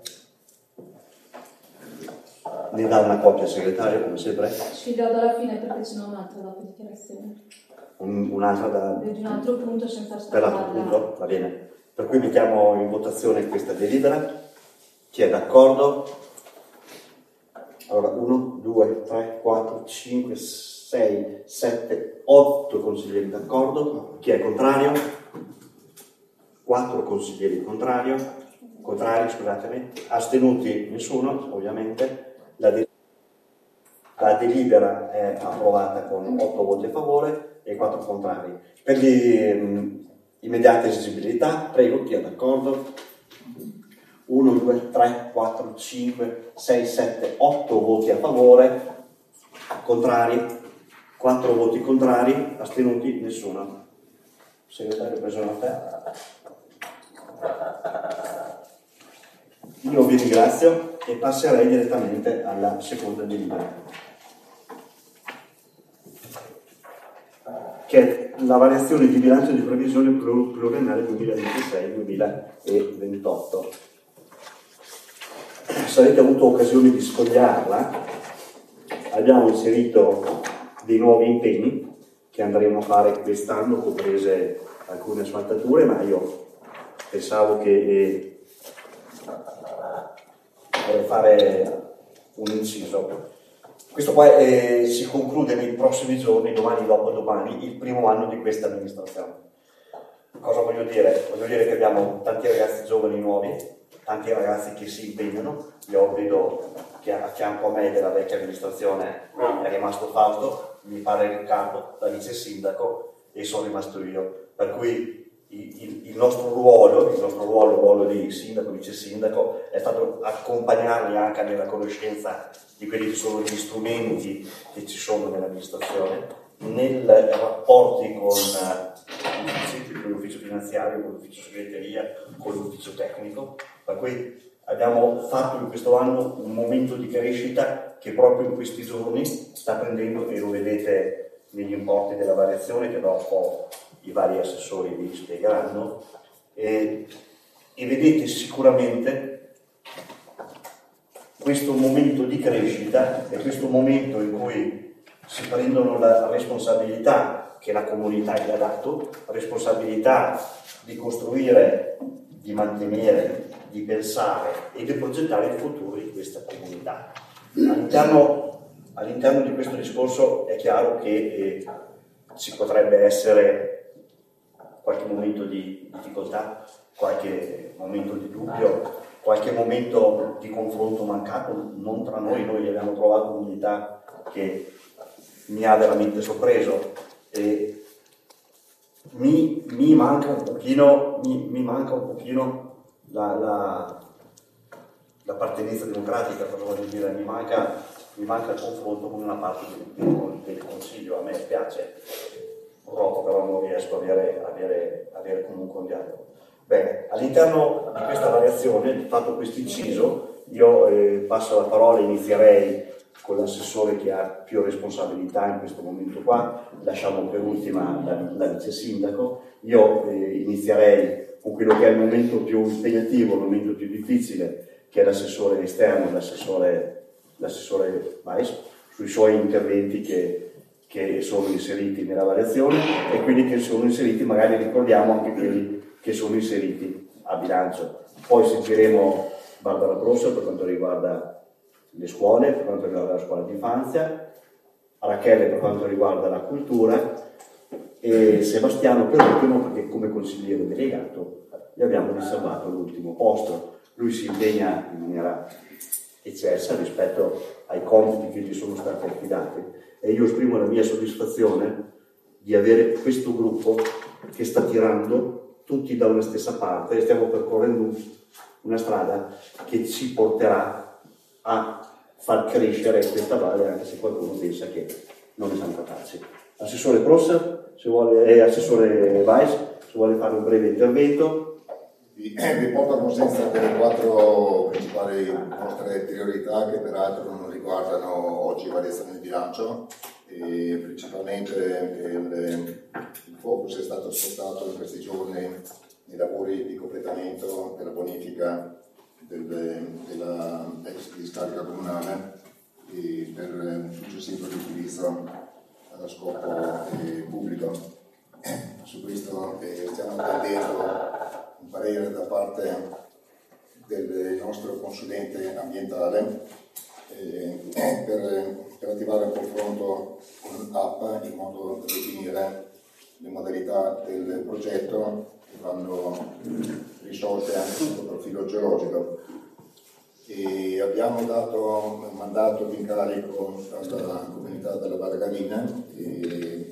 Ne dà una copia segretario come sempre? Sì, la do alla fine perché ce n'è un'altra dopo dichiarazione. Un'altra Di un altro punto senza per l'altro punto? Va bene. Per cui mettiamo in votazione questa delibera. Chi è d'accordo? Allora, 1, 2, 3, 4, 5, 6, 7, 8 consiglieri d'accordo. Chi è contrario? 4 consiglieri contrari, scusatemi. Astenuti nessuno, ovviamente. La delibera è approvata con 8 voti a favore e 4 contrari. Per l'immediata esigibilità, prego, chi è d'accordo? 1, 2, 3, 4, 5, 6, 7, 8 voti a favore, contrari, 4 voti contrari, astenuti nessuno. Segretario, preso nota. Io vi ringrazio e passerei direttamente alla seconda delibera, che è la variazione di bilancio di previsione pluriennale 2026-2028. se avete avuto occasione di sfogliarla, abbiamo inserito dei nuovi impegni che andremo a fare quest'anno, comprese alcune asfaltature, ma io pensavo che vorrei fare un inciso. Questo qua si conclude nei prossimi giorni, domani, dopodomani, il primo anno di questa amministrazione. Cosa voglio dire? Voglio dire che abbiamo tanti ragazzi giovani nuovi, tanti ragazzi che si impegnano. Io vedo che a fianco a me della vecchia amministrazione è rimasto Fausto, mi pare Riccardo, da vice sindaco, e sono rimasto io. Per cui il nostro ruolo, il ruolo di sindaco, vice sindaco, è stato accompagnarli anche nella conoscenza di quelli che sono gli strumenti che ci sono nell'amministrazione, nei rapporti con l'ufficio finanziario, con l'ufficio segreteria, con l'ufficio tecnico. Per cui abbiamo fatto in questo anno un momento di crescita che proprio in questi giorni sta prendendo, e lo vedete negli importi della variazione che dopo i vari assessori vi spiegheranno, e vedete sicuramente questo momento di crescita è questo momento in cui si prendono la responsabilità che la comunità gli ha dato, responsabilità di costruire, di mantenere, di pensare e di progettare il futuro di questa comunità. All'interno di questo discorso è chiaro che ci potrebbe essere qualche momento di difficoltà, qualche momento di dubbio, qualche momento di confronto mancato, non tra noi abbiamo trovato un'unità che mi ha veramente sorpreso, e mi manca un pochino l'appartenenza democratica, cosa voglio dire, mi manca il confronto con una parte del Consiglio. A me piace, purtroppo però non riesco a avere comunque un dialogo. Bene, all'interno di questa variazione, fatto questo inciso, io passo la parola, inizierei con l'assessore che ha più responsabilità in questo momento qua, lasciamo per ultima la vice sindaco. Io inizierei con quello che è il momento più impegnativo, il momento più difficile, che è l'assessore esterno, l'assessore Mais, sui suoi interventi che sono inseriti nella variazione, e quelli che sono inseriti, magari ricordiamo anche quelli che sono inseriti a bilancio. Poi sentiremo Barbara Prossa per quanto riguarda le scuole, per quanto riguarda la scuola d'infanzia, Rachele per quanto riguarda la cultura, e Sebastiano per ultimo, perché come consigliere delegato gli abbiamo riservato l'ultimo posto. Lui si impegna in maniera eccelsa rispetto ai compiti che gli sono stati affidati, e io esprimo la mia soddisfazione di avere questo gruppo che sta tirando tutti da una stessa parte, e stiamo percorrendo una strada che ci porterà a far crescere questa valle, anche se qualcuno pensa che non ne siamo capaci. Assessore Prossa, assessore Weiss, se vuole fare un breve intervento. Vi porto a conoscenza delle 4 principali nostre priorità, che peraltro non riguardano oggi variazione di bilancio, e principalmente il focus è stato spostato in questi giorni nei lavori di completamento della bonifica della ex discarica comunale, e per un successivo riutilizzo allo scopo pubblico. Su questo stiamo attendendo un parere da parte del nostro consulente ambientale per attivare un confronto con l'APA in modo da definire le modalità del progetto che vanno risolte anche sotto il profilo geologico. E abbiamo dato un mandato di incarico alla comunità della Valle Garina, e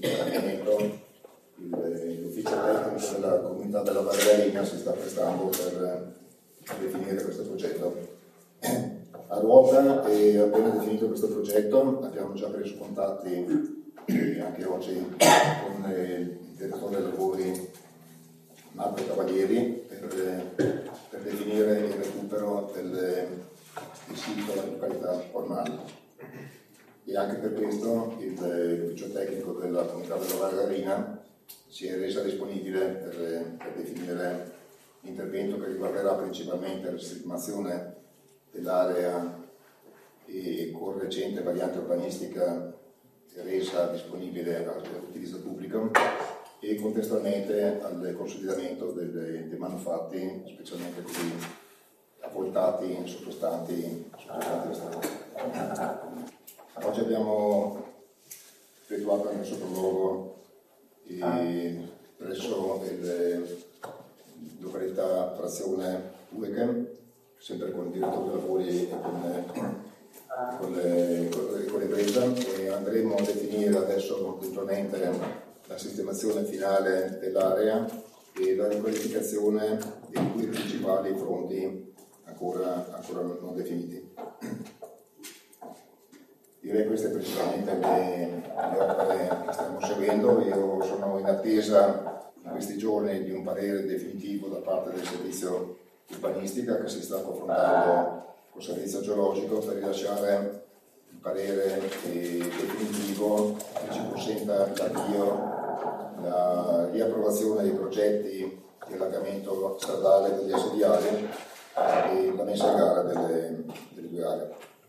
l'ufficio tecnico della comunità della Valle Garina si sta prestando per definire questo progetto. A ruota, appena definito questo progetto, abbiamo già preso contatti anche oggi con il direttore dei lavori Marco Cavalieri per definire il recupero del sito della località Ormano. E anche per questo l'ufficio tecnico della comunità della Valle Garina si è resa disponibile per definire l'intervento che riguarderà principalmente la sistemazione dell'area e con recente variante urbanistica resa disponibile all'utilizzo pubblico, e contestualmente al consolidamento dei manufatti, specialmente quelli avvoltati sottostanti la strada. Oggi abbiamo effettuato nel sopralluogo presso le località frazione Ueche, sempre con il direttore dei lavori e con l'impresa, e andremo a definire adesso puntualmente la sistemazione finale dell'area e la riqualificazione dei due principali fronti ancora non definiti. Direi queste principalmente le opere che stiamo seguendo. Io sono in attesa in questi giorni di un parere definitivo da parte del servizio urbanistica, che si sta confrontando col servizio geologico per rilasciare il parere definitivo che ci consenta l'avvio, la riapprovazione dei progetti di allargamento stradale degli assediali e la messa in gara delle due aree.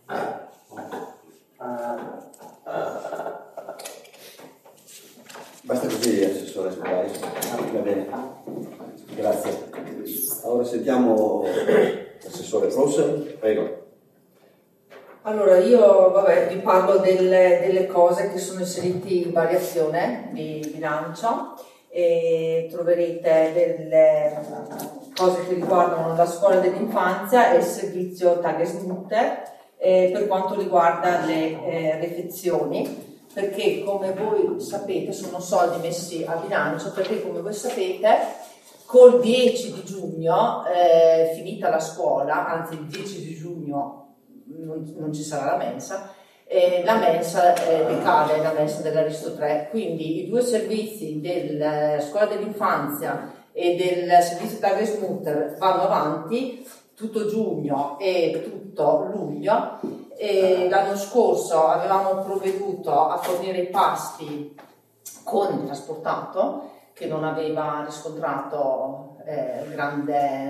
Basta così, Assessore, dai. Va bene, grazie. Ora sentiamo l'Assessore Pross, prego. Allora, io vi parlo delle cose che sono inserite in variazione di bilancio, e troverete delle cose che riguardano la scuola dell'infanzia e il servizio Tagesmutter per quanto riguarda le refezioni, perché come voi sapete sono soldi messi a bilancio, perché come voi sapete col 10 di giugno finita la scuola, anzi il 10 di giugno non ci sarà la mensa decade, la mensa dell'Aristo 3, quindi i due servizi della scuola dell'infanzia e del servizio Tagesmutter vanno avanti tutto giugno e tutto luglio. E l'anno scorso avevamo provveduto a fornire i pasti con il trasportato, che non aveva riscontrato grande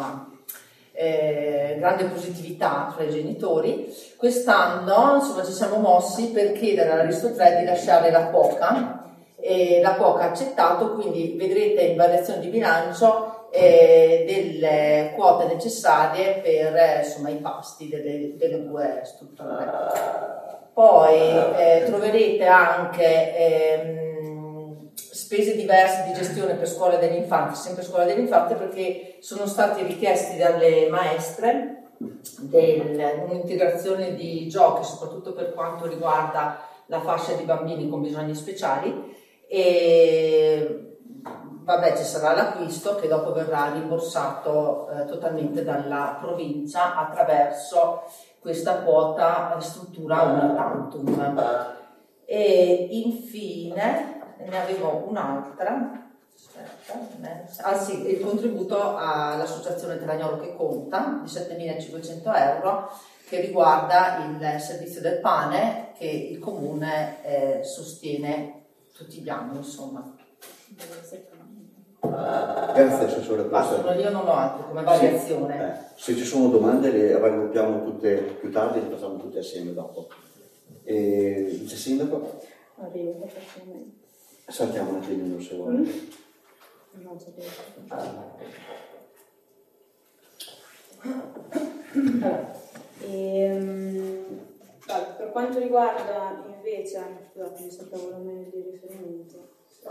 positività tra i genitori. Quest'anno ci siamo mossi per chiedere all'Aristo 3 di lasciare la cuoca, e la cuoca ha accettato, quindi vedrete in variazione di bilancio delle quote necessarie per i pasti delle due strutture. Poi troverete anche spese diverse di gestione per scuola dell'infanzia, sempre scuola dell'infanzia, perché sono stati richiesti dalle maestre un'integrazione di giochi, soprattutto per quanto riguarda la fascia di bambini con bisogni speciali, e ci sarà l'acquisto che dopo verrà rimborsato totalmente dalla provincia attraverso questa quota struttura una tantum. E infine ne avevo un'altra, il contributo all'associazione Telagnolo che conta di 7.500 euro, che riguarda il servizio del pane che il comune sostiene tutti gli anni, insomma. Grazie, Assessore Pross. Io non ho altro come variazione. Se ci sono domande le raggruppiamo tutte più tardi e le facciamo tutte assieme dopo. Vice Sindaco? Arrivo perfettamente. Saltiamo un attimino se vuole. No, per quanto riguarda invece, scusate, mi saltavo la mail di riferimento.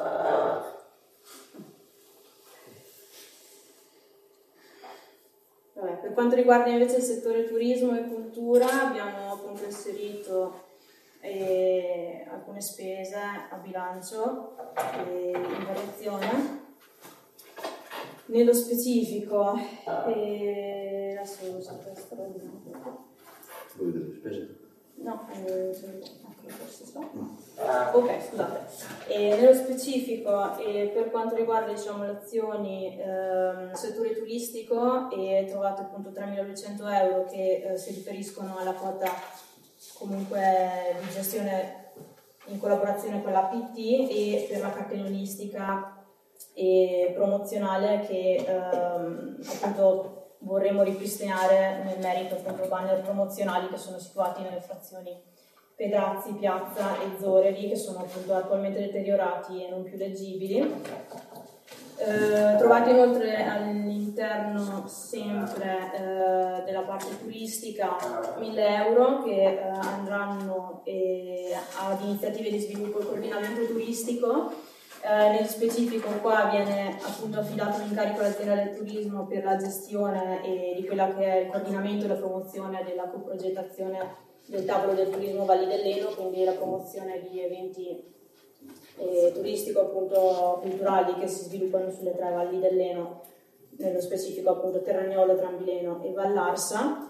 Per quanto riguarda invece il settore turismo e cultura, abbiamo appunto inserito alcune spese a bilancio in variazione. Nello specifico, adesso lo so questo. Voi delle spese? No, forse so. Ok, scusate. Nello specifico, per quanto riguarda le azioni settore turistico, trovate appunto 3.200 euro che si riferiscono alla quota comunque di gestione in collaborazione con l'APT e per la cartellonistica e promozionale che appunto vorremmo ripristinare nel merito appunto banner promozionali che sono situati nelle frazioni Pedrazzi, Piazza e Zoreri, che sono appunto attualmente deteriorati e non più leggibili. Trovate inoltre all'interno sempre della parte turistica 1.000 euro che andranno ad iniziative di sviluppo e coordinamento turistico. Nel specifico qua viene appunto affidato l'incarico all'azienda del turismo per la gestione di quella che è il coordinamento e la promozione della coprogettazione del tavolo del turismo Valli dell'Eno, quindi la promozione di eventi turistico appunto culturali che si sviluppano sulle 3 valli dell'Eno, nello specifico appunto Terragnolo, Trambileno e Vallarsa.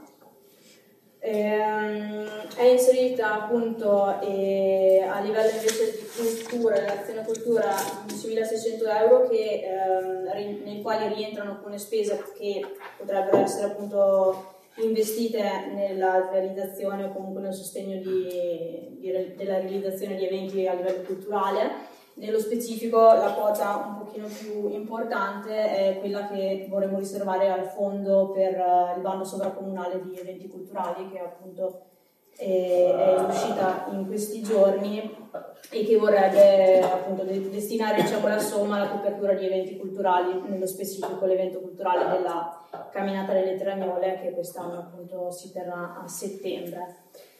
È inserita appunto a livello invece di cultura, dell'azione cultura, 11.600 euro nei quali rientrano alcune spese che potrebbero essere appunto investite nella realizzazione o comunque nel sostegno della realizzazione di eventi a livello culturale. Nello specifico la quota un pochino più importante è quella che vorremmo riservare al fondo per il bando sovracomunale di eventi culturali, che appunto è uscita in questi giorni e che vorrebbe appunto destinare, diciamo, la somma alla copertura di eventi culturali, nello specifico l'evento culturale della Camminata delle Tragnole, che quest'anno appunto si terrà a settembre.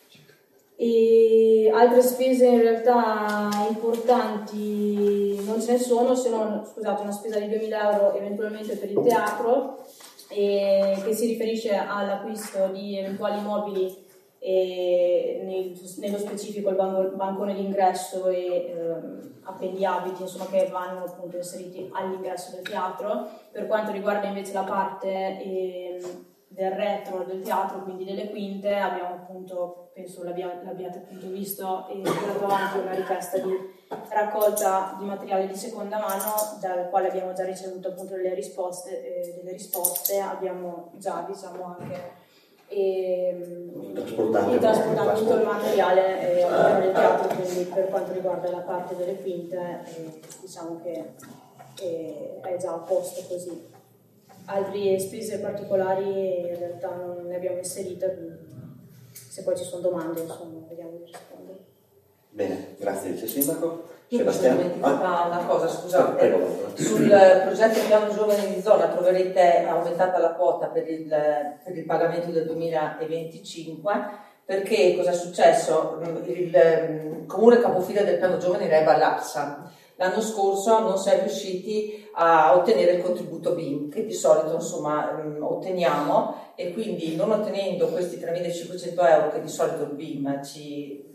E altre spese in realtà importanti non ce ne sono, se non, scusate, una spesa di 2.000 euro eventualmente per il teatro, che si riferisce all'acquisto di eventuali mobili, nello specifico il bancone d'ingresso e appendi abiti, insomma, che vanno appunto inseriti all'ingresso del teatro. Per quanto riguarda invece la parte del retro del teatro, quindi delle quinte, abbiamo appunto, penso l'abbiate appunto visto, e tirato avanti una richiesta di raccolta di materiale di seconda mano, dal quale abbiamo già ricevuto appunto delle risposte, abbiamo già, diciamo, anche trasportato tutto il materiale all'interno del teatro, quindi per quanto riguarda la parte delle quinte diciamo che è già a posto così. Altre spese particolari in realtà non ne abbiamo inserite, se poi ci sono domande, insomma, vediamo di rispondere. Bene, grazie Vice Sindaco. Io mi sono dimenticata una cosa, scusate. Prego. Sul progetto Piano Giovani di Zona troverete aumentata la quota per il pagamento del 2025, perché cosa è successo? Il comune capofila del Piano Giovani era Vallarsa. L'anno scorso non si è riusciti a ottenere il contributo BIM, che di solito insomma otteniamo, e quindi non ottenendo questi 3.500 euro che di solito il BIM ci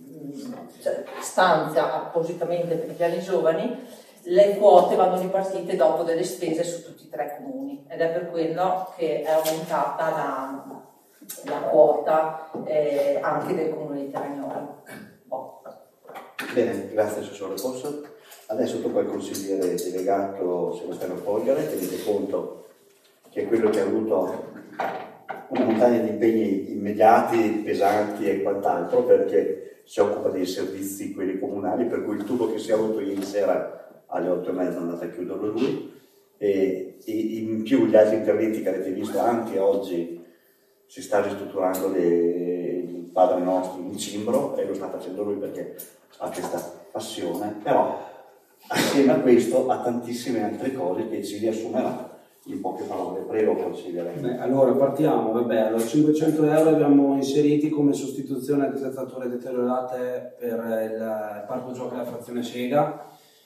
stanzia appositamente per i piani giovani, le quote vanno ripartite dopo delle spese su tutti i 3 comuni, ed è per quello che è aumentata la quota anche del comune di Terragnolo. Bene, grazie Assessore Fossa. Adesso tocca al consigliere delegato Sebastiano Folgare. Tenete conto che è quello che ha avuto una montagna di impegni immediati, pesanti e quant'altro, perché si occupa dei servizi, quelli comunali, per cui il tubo che si è avuto ieri sera alle 8:30 è andato a chiuderlo lui, e in più gli altri interventi che avete visto anche oggi. Si sta ristrutturando il Padre Nostro in Cimbro, e lo sta facendo lui perché ha questa passione, però assieme a questo ha tantissime altre cose che ci riassumerà in poche parole. Prego, consigliere. Allora partiamo, allora 500 euro abbiamo inseriti come sostituzione alle attrezzature deteriorate per il parco giochi della frazione Sega.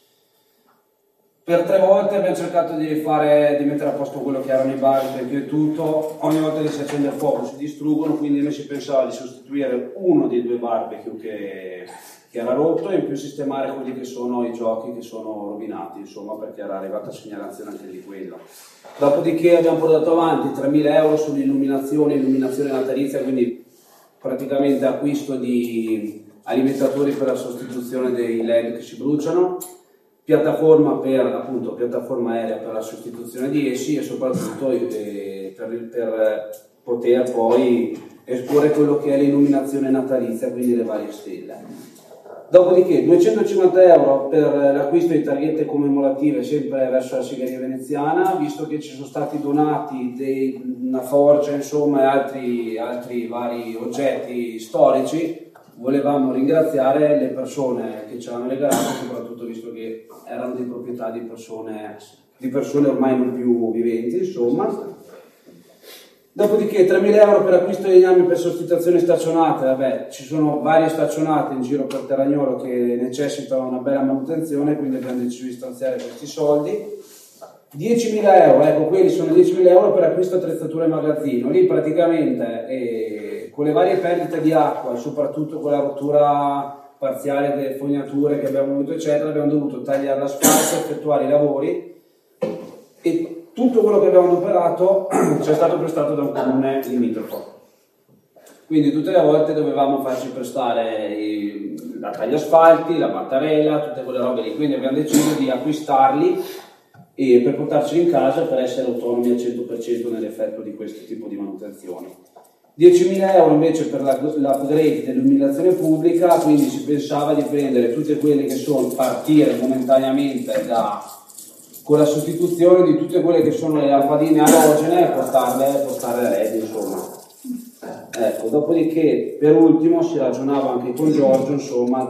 Per 3 volte abbiamo cercato di mettere a posto quello che erano i barbecue e tutto. Ogni volta che si accende il fuoco si distruggono, quindi noi si pensava di sostituire uno dei 2 barbecue che era rotto, e in più sistemare quelli che sono i giochi che sono rovinati, insomma, perché era arrivata segnalazione anche di quello. Dopodiché abbiamo portato avanti 3.000 euro sull'illuminazione natalizia, quindi praticamente acquisto di alimentatori per la sostituzione dei LED che si bruciano, piattaforma aerea per la sostituzione di essi, e soprattutto per poter poi esporre quello che è l'illuminazione natalizia, quindi le varie stelle. Dopodiché 250 euro per l'acquisto di targhette commemorative sempre verso la segheria veneziana, visto che ci sono stati donati una forgia, insomma, e altri vari oggetti storici. Volevamo ringraziare le persone che ci hanno regalato, soprattutto visto che erano di proprietà di persone ormai non più viventi, insomma. Dopodiché 3.000 euro per acquisto di legnami per sostituzioni staccionate. Vabbè, ci sono varie staccionate in giro per Terragnolo che necessitano una bella manutenzione, quindi abbiamo deciso di stanziare questi soldi. 10.000 euro, ecco, quelli sono 10.000 euro per acquisto attrezzature magazzino. Lì praticamente con le varie perdite di acqua e soprattutto con la rottura parziale delle fognature che abbiamo avuto eccetera, abbiamo dovuto tagliare l'asfalto, effettuare i lavori e tutto quello che abbiamo adoperato ci è stato prestato da un comune limitrofo. Quindi tutte le volte dovevamo farci prestare la tagliasfalti, la mattarella, tutte quelle robe lì. Quindi abbiamo deciso di acquistarli e per portarci in casa per essere autonomi al 100% nell'effetto di questo tipo di manutenzioni. 10.000 euro invece per l'upgrade dell'illuminazione pubblica, quindi si pensava di prendere tutte quelle che sono, partire momentaneamente con la sostituzione di tutte quelle che sono le lampadine alogene e portarle a LED, insomma. Ecco, dopodiché per ultimo si ragionava anche con Giorgio, insomma,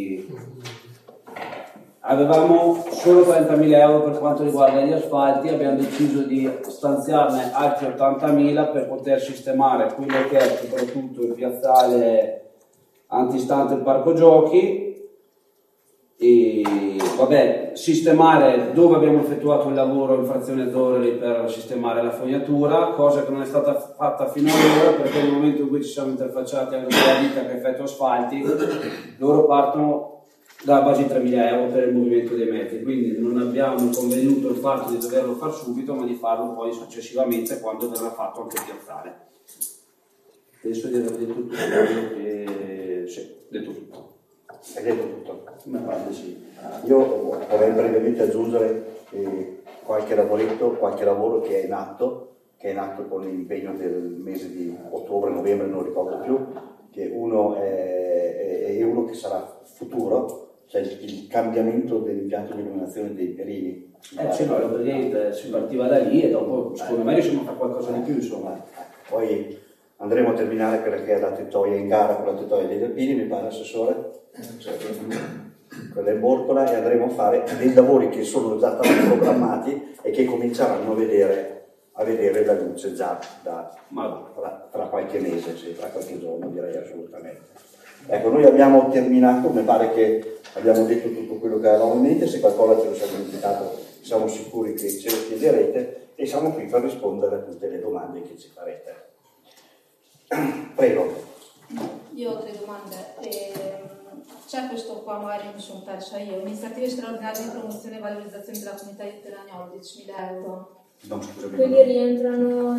avevamo solo 30.000 euro per quanto riguarda gli asfalti, abbiamo deciso di stanziarne altri 80.000 per poter sistemare quello che è soprattutto il piazzale antistante il parco giochi e vabbè, sistemare dove abbiamo effettuato il lavoro in frazione d'ore per sistemare la fognatura, cosa che non è stata fatta fino ad ora perché nel momento in cui ci siamo interfacciati alla ditta che effettua asfalti, loro partono da base di 3.000 euro per il movimento dei mezzi, quindi non abbiamo convenuto il fatto di doverlo fare subito, ma di farlo poi successivamente quando verrà fatto anche il piazzale. Penso di aver detto tutto quello che... sì, detto tutto. Hai detto tutto? Mi pare sì. Io vorrei brevemente aggiungere qualche lavoro che è in atto con l'impegno del mese di ottobre-novembre, non ricordo più, che uno è uno che sarà futuro, cioè il cambiamento dell'impianto di illuminazione dei perini. Sì, no, si partiva da lì e dopo secondo me riusciamo a fare qualcosa di più, insomma. Poi andremo a terminare quella che è la tettoia in gara con la tettoia degli alpini, mi pare, assessore? Quella è Bortola, e andremo a fare dei lavori che sono già stati programmati e che cominceranno a vedere la luce già tra qualche mese, sì, tra qualche giorno direi assolutamente. Ecco, noi abbiamo terminato, mi pare che abbiamo detto tutto quello che avevamo in mente, se qualcosa ce lo siamo dimenticato siamo sicuri che ce lo chiederete e siamo qui per rispondere a tutte le domande che ci farete. Prego. Io ho 3 domande. C'è questo qua, magari mi sono persa io, iniziative straordinarie di promozione e valorizzazione della comunità di Terragnolo, 10.000 euro. No, scusami. Quelli rientrano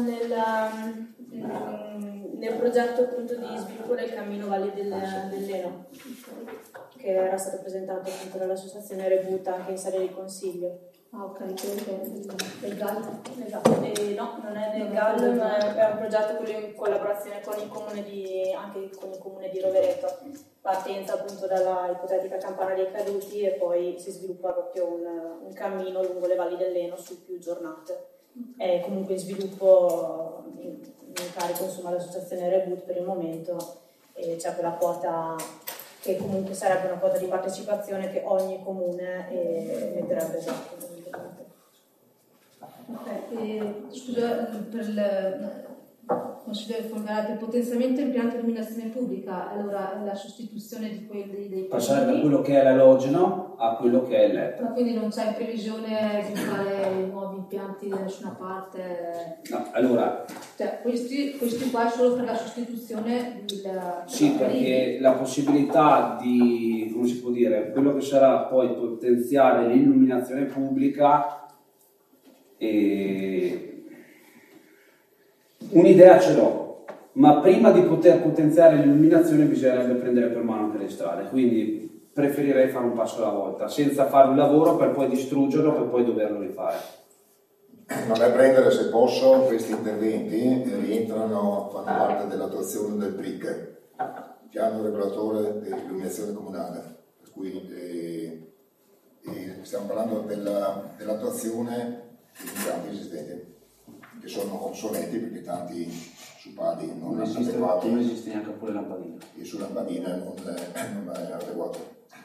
nel progetto appunto di sviluppo del cammino Valle del Leno, che era stato presentato appunto dall'associazione Rebuta anche in sede di consiglio. Ah, ok, del GAL? Esatto. No, non è del GAL, ma è un progetto in collaborazione con il comune di Rovereto. Partenza appunto dalla ipotetica campana dei caduti e poi si sviluppa proprio un cammino lungo le valli del Leno su più giornate. È comunque in sviluppo in carico insomma l'associazione Reboot per il momento e c'è quella quota che comunque sarebbe una quota di partecipazione che ogni comune metterebbe esatto. Scusa, per il consigliere Folgarati, il potenziamento impianto di illuminazione pubblica, allora la sostituzione di quelli dei passare da quello che è l'alogeno a quello che è il LED. Ma quindi non c'è in previsione di fare nuovi impianti da nessuna parte? No, allora cioè questi qua solo per la sostituzione sì, perché la possibilità di, come si può dire, quello che sarà poi potenziare l'illuminazione pubblica un'idea ce l'ho, ma prima di poter potenziare l'illuminazione bisognerebbe prendere per mano anche le strade, quindi preferirei fare un passo alla volta, senza fare un lavoro per poi distruggerlo, per poi doverlo rifare. Non è prendere, se posso, questi interventi fanno parte dell'attuazione del PRIC, piano regolatore dell'illuminazione comunale. cui stiamo parlando dell'attuazione degli impianti esistenti, che sono obsoleti perché tanti su pali non adeguati. Non esiste neanche pure lampadina. E su lampadine non è adeguato.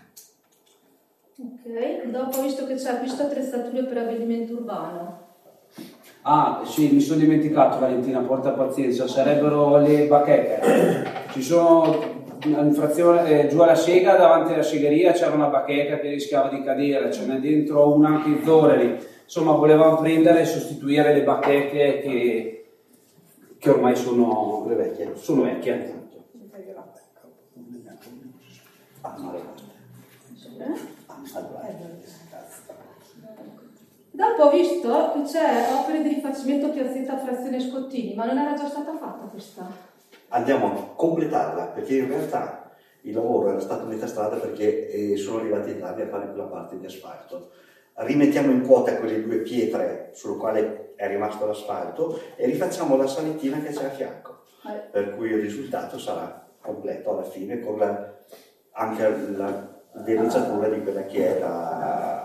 Ok, dopo ho visto che c'è acquisto attrezzature per abbellimento urbano. Ah, sì, mi sono dimenticato, Valentina, porta pazienza, sarebbero le bacheche. Ci sono infrazione, giù alla sega, davanti alla segheria c'era una bacheca che rischiava di cadere, ce n'è dentro una anche in Zoreri. Insomma, volevamo prendere e sostituire le bacheche che ormai sono vecchie. Dopo ho visto che c'è opere di rifacimento piazzetta frazione Scottini, ma non era già stata fatta questa? Andiamo a completarla, perché in realtà il lavoro era stato a metà strada perché sono arrivati tardi a fare quella parte di asfalto. Rimettiamo in quota quelle 2 pietre sulle quali è rimasto l'asfalto e rifacciamo la salitina che c'è a fianco, per cui il risultato sarà completo alla fine con anche la delineatura di quella che è la.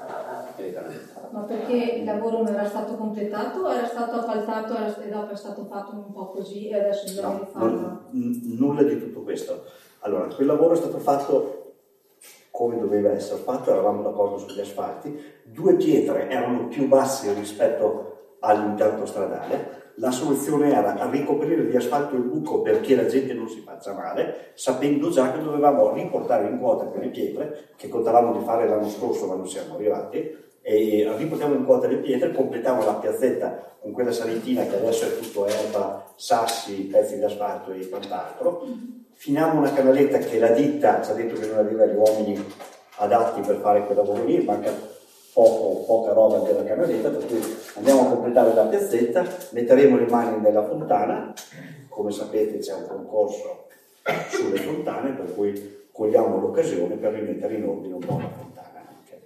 Ma perché il lavoro non era stato completato o era stato appaltato e dopo è stato fatto un po' così e adesso bisogna rifarlo? Nulla di tutto questo. Allora, quel lavoro è stato fatto come doveva essere fatto, eravamo d'accordo sugli asfalti, 2 pietre erano più basse rispetto all'impianto stradale, la soluzione era ricoprire di asfalto il buco perché la gente non si faccia male, sapendo già che dovevamo riportare in quota quelle pietre, che contavamo di fare l'anno scorso ma non siamo arrivati, e riportiamo in quota le pietre, completiamo la piazzetta con quella salitina che adesso è tutto erba, sassi, pezzi di asfalto e quant'altro. Finiamo una canaletta che la ditta ci ha detto che non aveva gli uomini adatti per fare quel lavoro lì, manca poca roba della canaletta, per cui andiamo a completare la piazzetta, metteremo le mani nella fontana, come sapete c'è un concorso sulle fontane, per cui cogliamo l'occasione per rimettere in ordine un po' la fontana anche.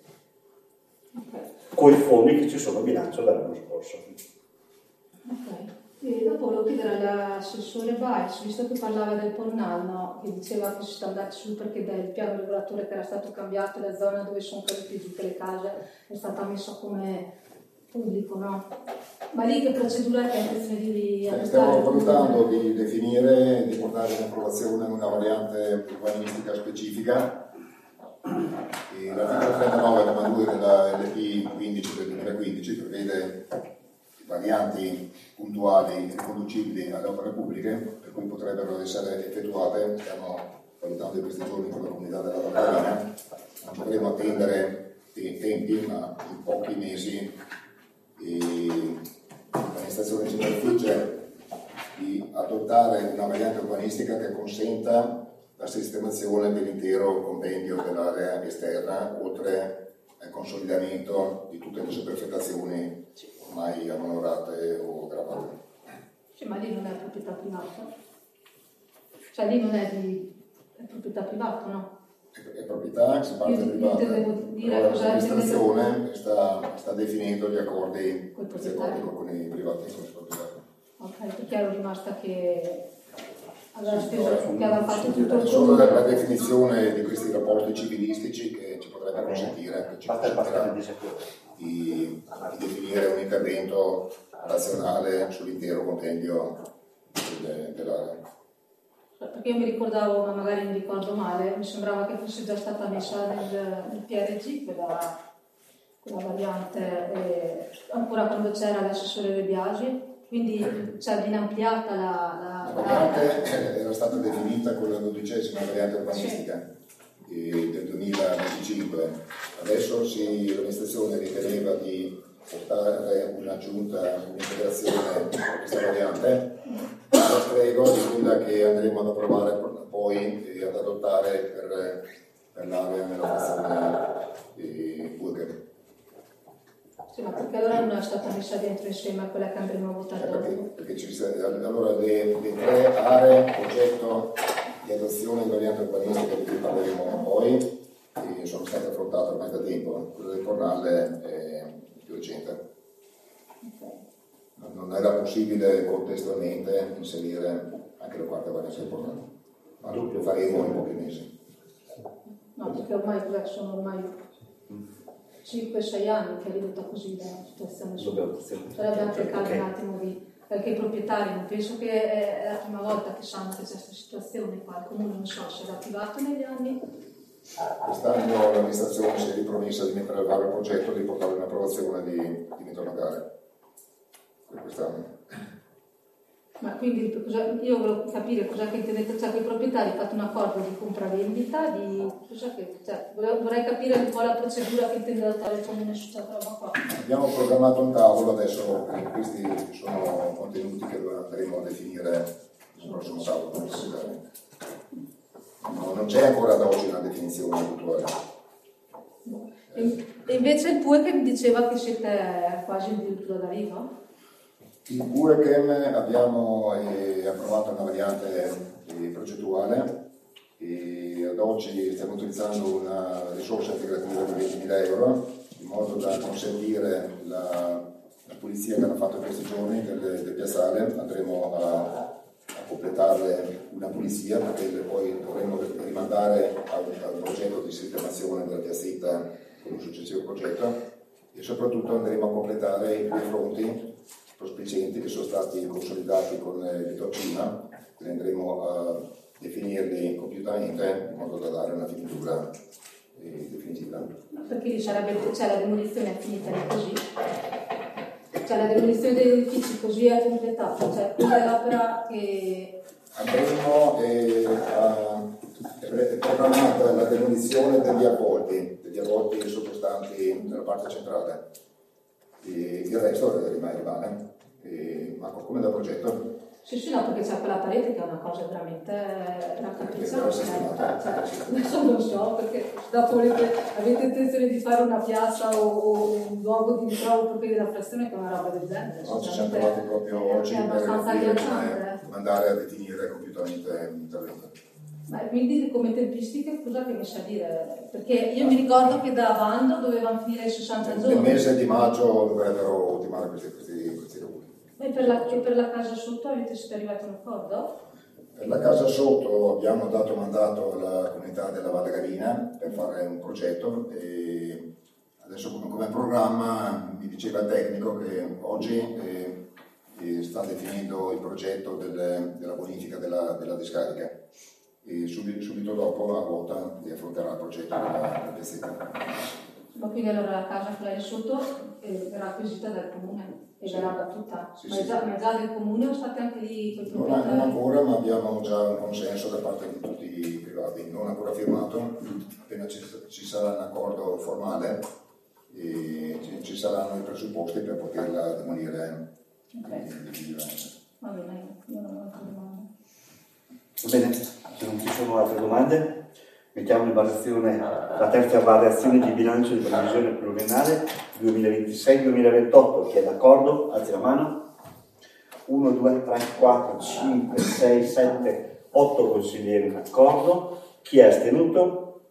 Con i fondi che ci sono a bilancio dall'anno scorso. Ok. E dopo volevo chiedere all'assessore Baez, visto che parlava del Pornalno, che diceva che si sta andando su perché del piano regolatore che era stato cambiato, la zona dove sono cadute tutte le case è stata messa come pubblico, no? Ma lì che procedura è che ha intenzione di adottare? Stiamo valutando di definire, di portare in approvazione una variante urbanistica specifica. E l'articolo 39,2 della LP 15 del 2015 prevede varianti puntuali riconducibili alle opere pubbliche, per cui potrebbero essere effettuate. Stiamo valutando in questi giorni con la comunità della Valdarina, non potremo attendere i tempi, ma in pochi mesi l'amministrazione ci prefigge di adottare una variante urbanistica che consenta la sistemazione dell'intero compendio dell'area esterna, oltre al consolidamento di tutte le superfettazioni ormai ammonorate o gravate. Sì, ma lì non è proprietà privata? Cioè lì non è proprietà privata, no? È proprietà, si parte privata. L'amministrazione sta definendo gli accordi con i privati. Ok, perché ero rimasta che aveva fatto tutto il solo la definizione di questi rapporti civilistici che ci potrebbe consentire di definire un intervento razionale sull'intero compendio dell'area. Perché io mi ricordavo, ma magari mi ricordo male, mi sembrava che fosse già stata messa nel PRG quella variante, ancora quando c'era l'assessore De Biasi, quindi viene ampliata la variante era stata definita con la 12ª variante urbanistica del 2025. Adesso l'amministrazione riteneva di portare un'aggiunta, un'integrazione di questa variante. La prego di quella che andremo ad approvare poi e ad adottare per l'area nella frazione Burger. Sì, ma perché allora non è stata messa dentro insieme a quella che andremo a votare dopo? Allora le 3 aree oggetto di adozione di variante urbanistica di cui parleremo poi sono state affrontate ormai da tempo. Quella del Cornalle è più recente. Okay. Non era possibile contestualmente inserire anche la quarta variante del Cornalle, ma lo faremo in pochi mesi. No, perché ormai sono ormai 5-6 anni che è ridotta così la situazione. Sarebbe anche il caso un attimo perché i proprietari, non penso che è la prima volta che sanno che c'è questa situazione qua, il comune non so se era attivato negli anni. Quest'anno l'amministrazione si è ripromessa di mettere a valle il progetto di portare in approvazione di mettere a gare per quest'anno. Ma quindi io volevo capire cos'è che intendete, cioè che i proprietari hanno fatto un accordo di compravendita, vorrei capire un po' la procedura che intende adottare il comune su questa roba qua. Abbiamo programmato un tavolo adesso, questi sono contenuti che andremo a definire nel prossimo tavolo. Non c'è ancora ad oggi una definizione puntuale. E invece il PUE che mi diceva che siete quasi addirittura d'arrivo? Il PUEChem abbiamo approvato una variante progettuale e ad oggi stiamo utilizzando una risorsa integrativa di 20.000 euro in modo da consentire la pulizia che hanno fatto in questi giorni del piazzale. Andremo a completarle una pulizia perché poi dovremo rimandare a un progetto di sistemazione della piazzetta con un successivo progetto e soprattutto andremo a completare i due fronti prospicienti che sono stati consolidati con il Vitocina, quindi andremo a definirli compiutamente in modo da dare una finitura definitiva. Perché lì la demolizione è finita così? Cioè la demolizione degli edifici così è completata, cioè quella è l'opera che... Andremo è programmata la demolizione degli avvolti sottostanti nella parte centrale. E il resto rimane, ma come da progetto? Sì, no, perché c'è quella parete che è una cosa veramente raccapricciante. Adesso non so, perché dopo avete intenzione di fare una piazza o un luogo di ritrovo proprio della frazione che è una roba del genere. No, ci siamo trovati proprio oggi per andare a definire compiutamente l'intervento. Ma quindi come tempistiche cosa che mi sa dire? Perché io mi ricordo che da bando dovevano finire i 60 giorni. Nel mese di maggio dovrebbero ultimare questi lavori. E per la casa sotto siete arrivati a un accordo? Per la casa sotto abbiamo dato mandato alla comunità della Valle Gavina per fare un progetto e adesso come programma mi diceva il tecnico che oggi sta definendo il progetto della bonifica della discarica. E subito dopo a vuota si affronterà il progetto della piazzetta. Ma quindi allora la casa quella di sotto verrà acquisita dal comune e verrà battuta? Sì, ma già del comune o state anche lì con i non ancora, ma abbiamo già un consenso da parte di tutti i privati, non ancora firmato. Appena ci sarà un accordo formale e ci saranno i presupposti per poterla demolire. Va bene, io non ho altre domande. Va bene, se non ci sono altre domande, mettiamo in variazione la terza variazione di bilancio di previsione pluriennale 2026-2028. Chi è d'accordo? Alzi la mano. 1, 2, 3, 4, 5, 6, 7, 8 consiglieri d'accordo. Chi è astenuto?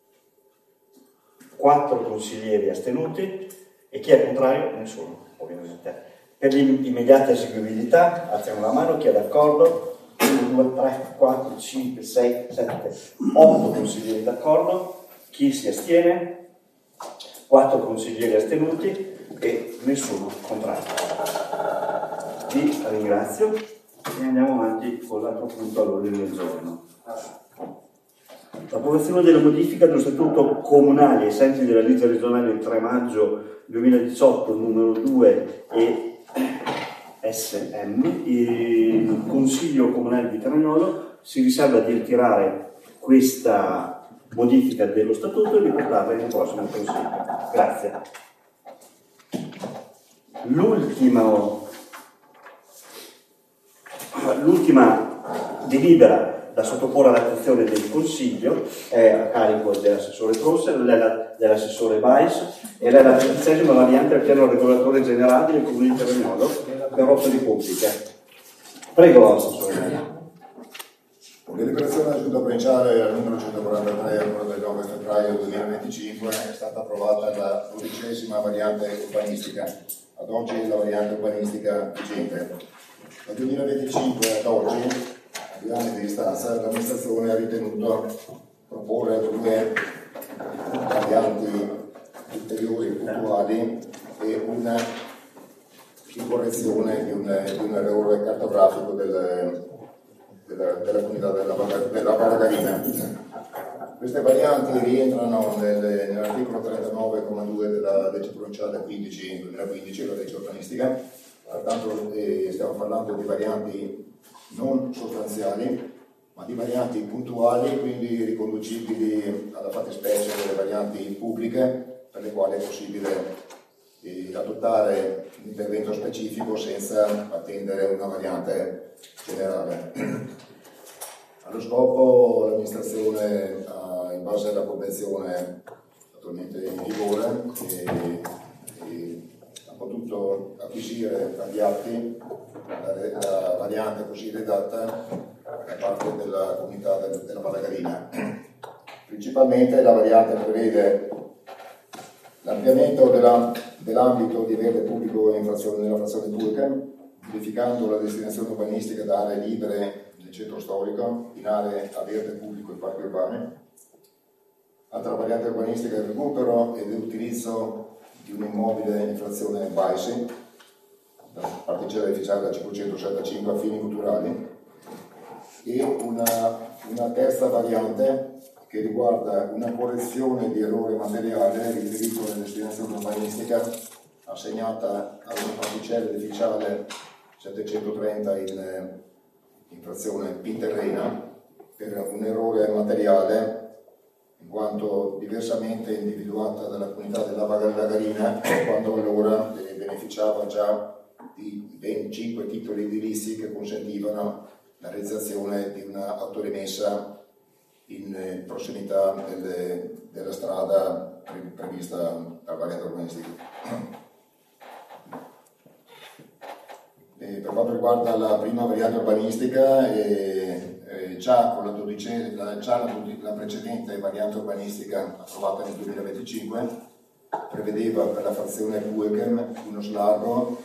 4 consiglieri astenuti. E chi è contrario? Nessuno, ovviamente. Per l'immediata eseguibilità, alziamo la mano. Chi è d'accordo? 1, 2, 3, 4, 5, 6, 7, 8 consiglieri d'accordo. Chi si astiene? 4 consiglieri astenuti e nessuno contrario. Vi ringrazio e andiamo avanti con l'altro punto all'ordine del giorno. L'approvazione della modifica dello statuto comunale ai sensi della legge regionale del 3 maggio 2018 numero 2 e SM, il Consiglio Comunale di Caragnolo si riserva di ritirare questa modifica dello statuto e di portarla nel prossimo Consiglio. Grazie. L'ultima delibera da sottoporre all'attenzione del Consiglio è a carico dell'assessore Trosser, dell'assessore Weiss e è la 13ª variante del piano regolatore generale del Comune di Caragnolo per opere pubbliche. Prego, assessore. La deliberazione della Giunta Provinciale numero 143 del 9 febbraio 2025 è stata approvata la 12ª variante urbanistica, ad oggi la variante urbanistica vigente. Dal 2025 ad oggi, a 2 anni di distanza, l'amministrazione ha ritenuto proporre 2 varianti ulteriori puntuali e una correzione di un errore cartografico della comunità della Valle Garina. Queste varianti rientrano nell'articolo 39,2 della legge provinciale 15/2015, la legge urbanistica. Pertanto stiamo parlando di varianti non sostanziali, ma di varianti puntuali, quindi riconducibili alla fattispecie delle varianti pubbliche, per le quali è possibile adottare un intervento specifico senza attendere una variante generale. Allo scopo l'amministrazione in base alla convenzione attualmente in vigore ha potuto acquisire agli atti la variante così redatta da parte della comunità della Valle Garina. Principalmente la variante prevede l'ampliamento dell'ambito di verde pubblico nella frazione pubblica, modificando la destinazione urbanistica da aree libere nel centro storico in aree a verde pubblico e parchi urbani. Altra variante urbanistica è il recupero e l'utilizzo di un immobile in frazione Baisi, particella edificiale da 565 a fini culturali, e una terza variante che riguarda una correzione di errore materiale riferito alla destinazione urbanistica assegnata a una particella edificiale 730 in frazione Pinterrena per un errore materiale in quanto diversamente individuata dalla comunità della Valle Garina, quando allora beneficiava già di ben 5 titoli edilizi che consentivano la realizzazione di una autorimessa in prossimità della strada prevista dalla variante urbanistica. Per quanto riguarda la prima variante urbanistica, già con la precedente variante urbanistica approvata nel 2025 prevedeva per la frazione Buechem uno slargo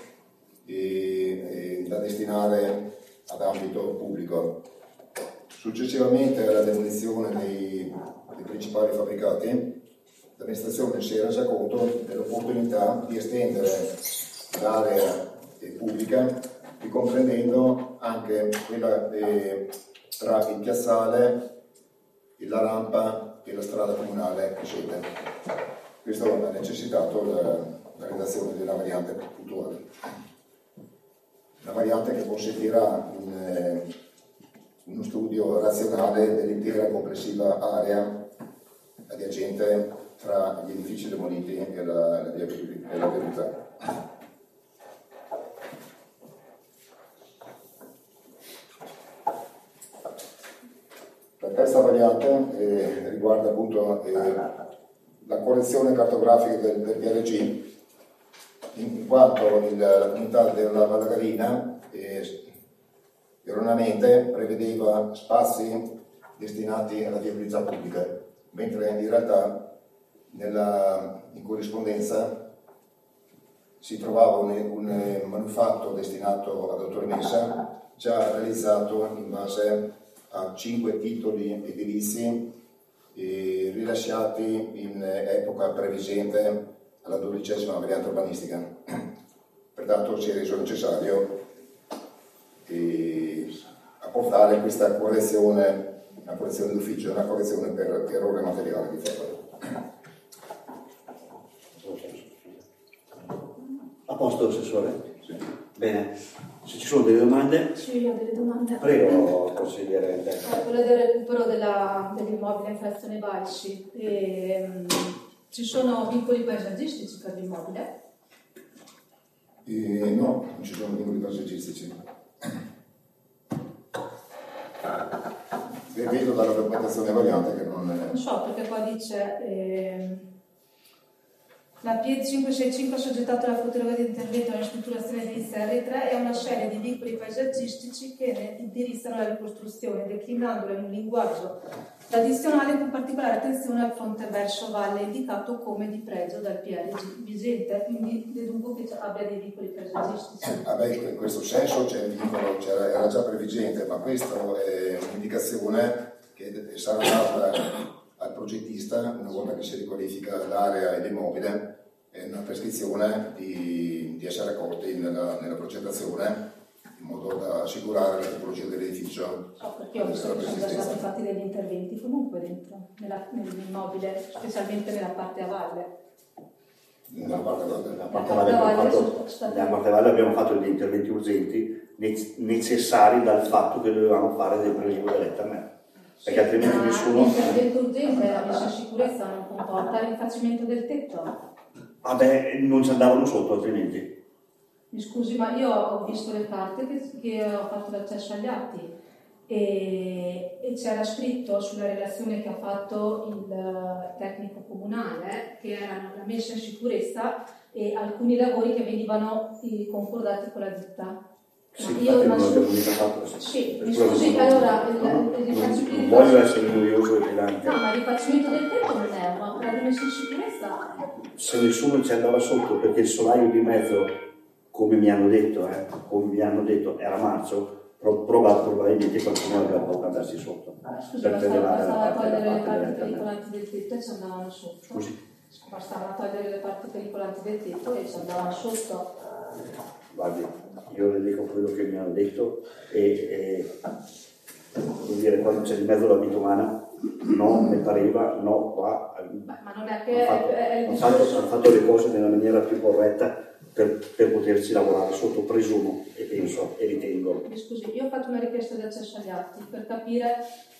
da destinare ad ambito pubblico. Successivamente alla demolizione dei principali fabbricati, l'amministrazione si è resa conto dell'opportunità di estendere l'area pubblica, ricomprendendo anche quella tra il piazzale, la rampa e la strada comunale uscente. Questo ha necessitato la redazione di una variante puntuale. Una variante che consentirà uno studio razionale dell'intera complessiva area adiacente tra gli edifici demoliti e la viabilità. La terza variante riguarda appunto la correzione cartografica del PRG, in quanto la comunità della Valle Garina erroneamente prevedeva spazi destinati alla viabilità pubblica, mentre in realtà in corrispondenza si trovava un manufatto destinato ad autorimessa già realizzato in base a 5 titoli edilizi rilasciati in epoca previgente alla 12ª variante urbanistica. Pertanto si è reso necessario apportare questa correzione, una correzione d'ufficio, una correzione per errore materiale di fatto. A posto, Assessore? Sì. Bene, se ci sono delle domande? Sì, ho delle domande. Prego, consigliere. Quello del recupero dell'immobile in frazione Baisci. Ci sono vincoli paesaggistici per l'immobile? No, non ci sono vincoli paesaggistici. Vedo dalla documentazione variante che non è... Non so, perché qua dice la PIE 565 ha soggettato la futura di intervento alla strutturazione edilizia R3 e una serie di vincoli paesaggistici che ne indirizzano la ricostruzione, declinandola in un linguaggio tradizionale con particolare attenzione al fronte verso valle indicato come di pregio dal PRG vigente, quindi dedungo che abbia dei vincoli paesaggistici. In questo senso c'è il vincolo, era già previgente, ma questa è un'indicazione che sarà data al progettista, una volta che si riqualifica l'area ed immobile, è una prescrizione di essere accorti nella progettazione in modo da assicurare la tipologia dell'edificio. Perché ho visto che sono già stati fatti degli interventi comunque dentro, nell'immobile, specialmente nella parte a valle. Nella parte a valle abbiamo fatto degli interventi urgenti necessari dal fatto che dovevamo fare del prelievo dell'Ethernet. Perché altrimenti nessuno. L'intervento urgente e la messa in sicurezza non comporta il rifacimento del tetto. Non ci andavano sotto altrimenti. Mi scusi, ma io ho visto le carte che ho fatto l'accesso agli atti e c'era scritto sulla relazione che ha fatto il tecnico comunale che erano la messa in sicurezza e alcuni lavori che venivano concordati con la ditta. Sì, mi scusi, allora non voglio essere noioso e pedante. No, ma il rifacimento del tetto non è un'opera di messa in sicurezza. Se nessuno ci andava sotto perché il solaio di mezzo, come mi hanno detto, era marcio, probabilmente qualcuno aveva paura di andarsi sotto. Scusi, bastava togliere le parti pericolanti del tetto e ci andavano sotto. Scusi? Bastava togliere le parti pericolanti del tetto e ci andavano sotto. Guardi, io le dico quello che mi hanno detto e vuol dire, quando c'è di mezzo la vita umana non ne pareva, no, qua ma non è che è il hanno fatto le cose nella maniera più corretta per poterci lavorare sotto, presumo e penso e ritengo. Scusi, io ho fatto una richiesta di accesso agli atti per capire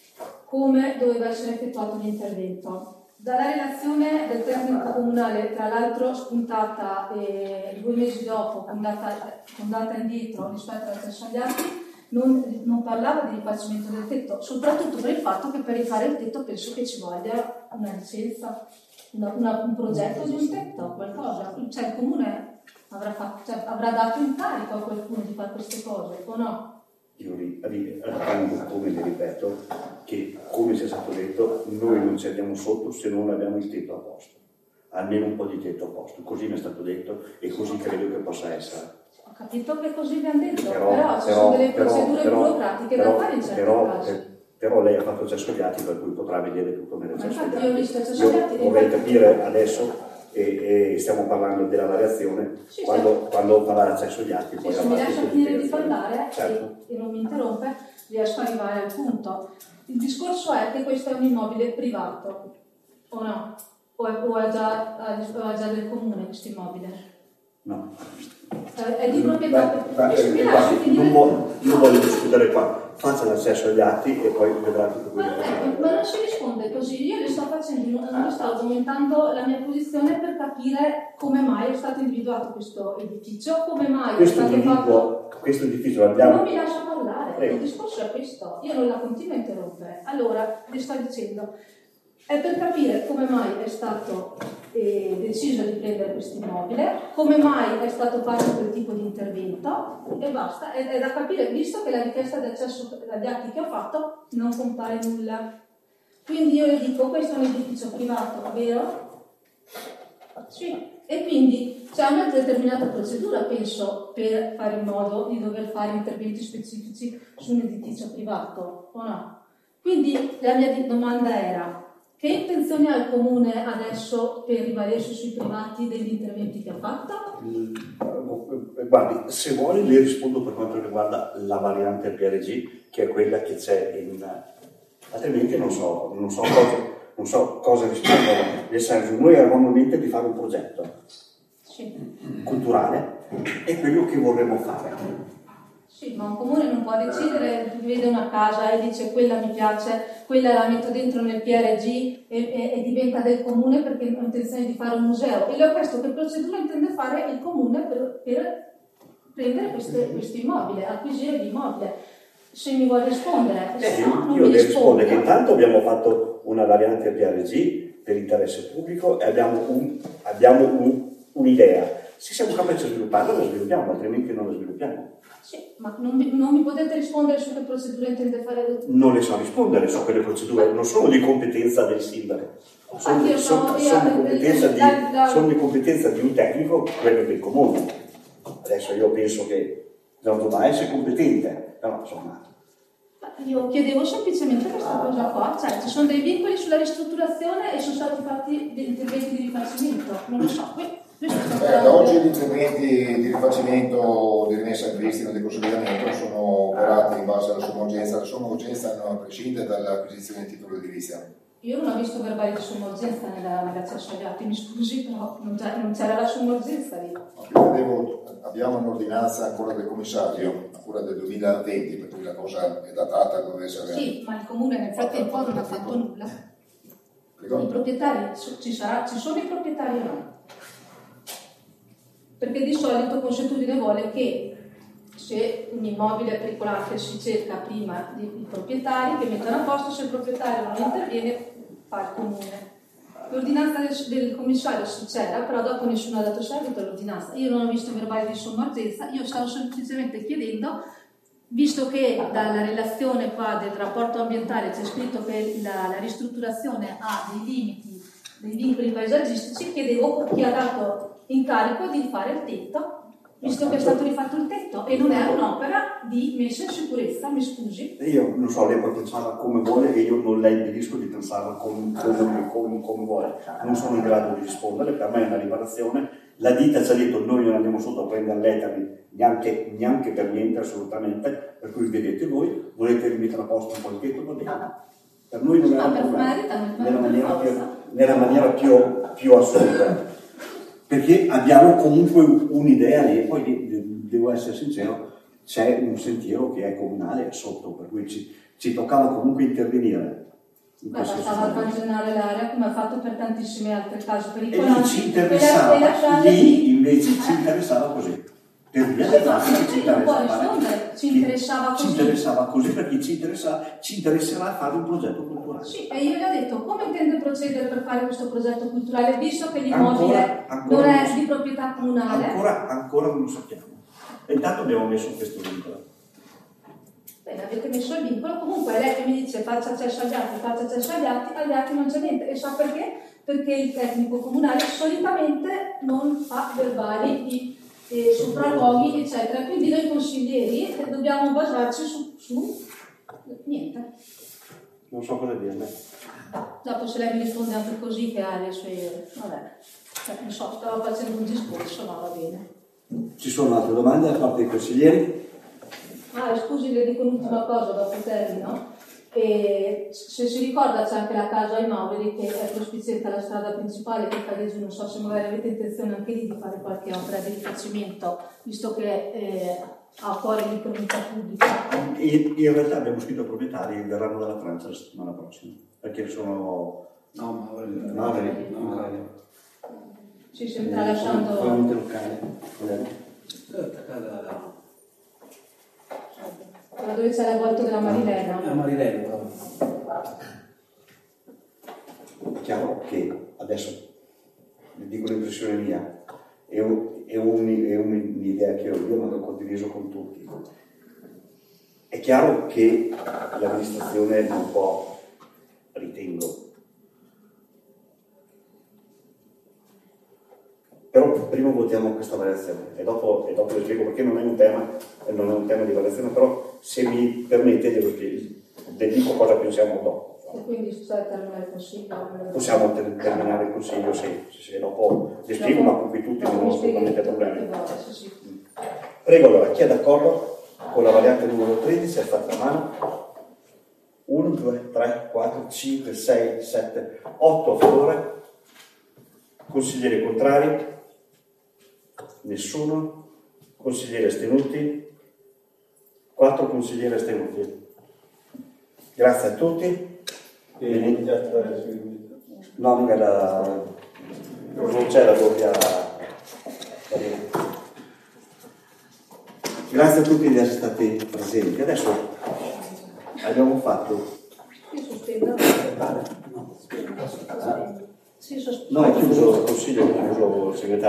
come doveva essere effettuato l'intervento. Dalla relazione del tecnico comunale, tra l'altro spuntata 2 mesi dopo, con data indietro rispetto all'accesso agli atti, non parlava di rifacimento del tetto, soprattutto per il fatto che per rifare il tetto penso che ci voglia una licenza, un progetto di un tetto, qualcosa. Cioè il comune avrà dato incarico a qualcuno di fare queste cose, o no? Io ritengo, come vi ripeto, che come sia stato detto, noi non ci andiamo sotto se non abbiamo il tetto a posto, almeno un po' di tetto a posto, così mi è stato detto e così credo che possa essere. Ho capito che così vi hanno detto, però ci sono delle procedure burocratiche da fare in certi casi. Però lei ha fatto accesso agli atti, per cui potrà vedere tutto nell'accesso agli atti. Io ho visto accesso agli atti. Vorrei capire adesso, e stiamo parlando della variazione, quando farà l'accesso agli atti. Se mi lascia finire di parlare, certo. e non mi interrompe, riesco ad arrivare al punto. Il discorso è che questo è un immobile privato, o no? O è già del comune questo immobile? No. È di proprietà. Non voglio discutere qua. Faccia l'accesso agli atti e poi vedrà tutto quello che ma non si risponde così. Io le sto argomentando la mia posizione per capire come mai è stato individuato questo edificio, come mai è stato fatto. Questo edificio l'abbiamo. Non mi lascia parlare. Prego. Il discorso è questo. Io non la continuo a interrompere. Allora, le sto dicendo. È per capire come mai è stato deciso di prendere questo immobile, come mai è stato fatto quel tipo di intervento e basta. È da capire, visto che la richiesta di accesso agli atti che ho fatto non compare nulla. Quindi io le dico, questo è un edificio privato, vero? Sì. E quindi c'è una determinata procedura, penso, per fare in modo di dover fare interventi specifici su un edificio privato, o no? Quindi la mia domanda era: che intenzioni ha il comune adesso per rivalersi sui privati degli interventi che ha fatto? Guardi, se vuole le rispondo per quanto riguarda la variante PRG, che è quella che c'è in. Altrimenti non so cosa rispondere. Nel senso, noi avevamo in mente di fare un progetto culturale, è quello che vorremmo fare. Sì, ma un comune non può decidere, vede una casa e dice quella mi piace, quella la metto dentro nel PRG e diventa del comune perché ho intenzione di fare un museo. E le ho chiesto che procedura intende fare il comune per prendere questo immobile, acquisire l'immobile. Se mi vuole rispondere, se no non io mi le rispondo risponde. che intanto abbiamo fatto una variante PRG per interesse pubblico e abbiamo un'idea. Se siamo capaci di svilupparla, la sviluppiamo, altrimenti non la sviluppiamo. Sì, ma non mi potete rispondere su che procedura intende fare? Non le so rispondere su quelle procedure, non sono di competenza del sindaco, sono di competenza di un tecnico, quello del comune. Adesso io penso che Giorgio Baez è competente, però insomma. Io chiedevo semplicemente questa cosa qua, cioè ci sono dei vincoli sulla ristrutturazione e sono stati fatti degli interventi di rifacimento, non lo so. Da oggi gli interventi di rifacimento, di rimessa in pristino, di consolidamento sono operati in base alla somma urgenza. La somma urgenza non prescinde dall'acquisizione di titolo edilizia. Io non ho visto verbali di somma urgenza nell'accesso agli atti, mi scusi, però non c'era la somma urgenza lì. Abbiamo un'ordinanza ancora del commissario, ancora del 2020, per cui la cosa è datata, dovrebbe essere... Sì, ma il comune nel frattempo non ha fatto nulla. Prego? I proprietari, ci sono i proprietari o no? Perché di solito consuetudine vuole che se un immobile è pericolato si cerca prima i proprietari che mettono a posto, se il proprietario non interviene fa il comune. L'ordinanza del commissario c'era, però dopo nessuno ha dato seguito all'ordinanza. Io non ho visto verbali di somma urgenza, io stavo semplicemente chiedendo, visto che dalla relazione qua del rapporto ambientale c'è scritto che la ristrutturazione ha dei limiti, dei vincoli paesaggistici, chiedevo chi ha dato incarico di fare il tetto, visto che è stato rifatto il tetto e non è un'opera di messa in sicurezza, mi scusi. Io non so, lei può pensarla come vuole e io non la impedisco di pensarla come vuole. Non sono in grado di rispondere, per me è una riparazione. La ditta ci ha detto noi non andiamo sotto a prendere l'Ethernet, neanche per niente, assolutamente, per cui vedete voi, volete rimettere a posto un po' il tetto, va bene. Per noi non è un problema, nella maniera più assoluta. Perché abbiamo comunque un'idea lì, poi devo essere sincero, c'è un sentiero che è comunale sotto, per cui ci toccava comunque intervenire. Bastava cancellare l'area come ha fatto per tantissime altre case pericolose. E ci interessava, lì invece ci interessava così. Per via del fatto che ci interessava così perché ci interesserà fare un progetto culturale. Sì, e io gli ho detto come intende procedere per fare questo progetto culturale, visto che l'immobile non è di proprietà comunale. Ancora non lo sappiamo. E intanto abbiamo messo questo vincolo. Bene, avete messo il vincolo, comunque lei che mi dice faccia accesso agli atti non c'è niente. E sa perché? Perché il tecnico comunale solitamente non fa verbali di sopralluoghi, eccetera. Quindi noi consiglieri dobbiamo basarci su niente. Non so cosa dirne. Dopo se lei mi risponde anche così che ha le sue... vabbè, non so, stavo facendo un discorso, ma va bene. Ci sono altre domande da parte dei consiglieri? Scusi, le dico un'ultima cosa dopo termino. E se si ricorda c'è anche la casa ai Mauri che è prospiciente alla strada principale che fa giù, non so se magari avete intenzione anche lì di fare qualche opera di rifacimento, visto che ha a cuore l'incolumità pubblica. In realtà abbiamo scritto ai proprietari che verranno dalla Francia la settimana prossima, perché sono... Ci si sta lasciando... Probabilmente locale. Ma dove c'è la volta della Marilena? La Marilena. È chiaro che adesso, vi dico l'impressione mia, è un'idea che io non ho condiviso con tutti. È chiaro che l'amministrazione un po', ritengo, però prima votiamo questa variazione e dopo vi spiego perché non è un tema di variazione, però se mi permette le dico cosa pensiamo dopo. E quindi scusate, terminare il consiglio? Possiamo terminare il consiglio, se dopo vi spiego, ma con cui tutti non ho assolutamente problemi. Prego, allora, chi è d'accordo con la variante numero 13? Alzate la mano. 1, 2, 3, 4, 5, 6, 7, 8 a favore. Consiglieri contrari? Nessuno. Consiglieri astenuti? 4 consiglieri astenuti. Grazie a tutti. No, non c'è la doppia. Grazie a tutti di essere stati presenti. Adesso abbiamo fatto. Io sospendo. No, è chiuso il consiglio, è chiuso il segretario.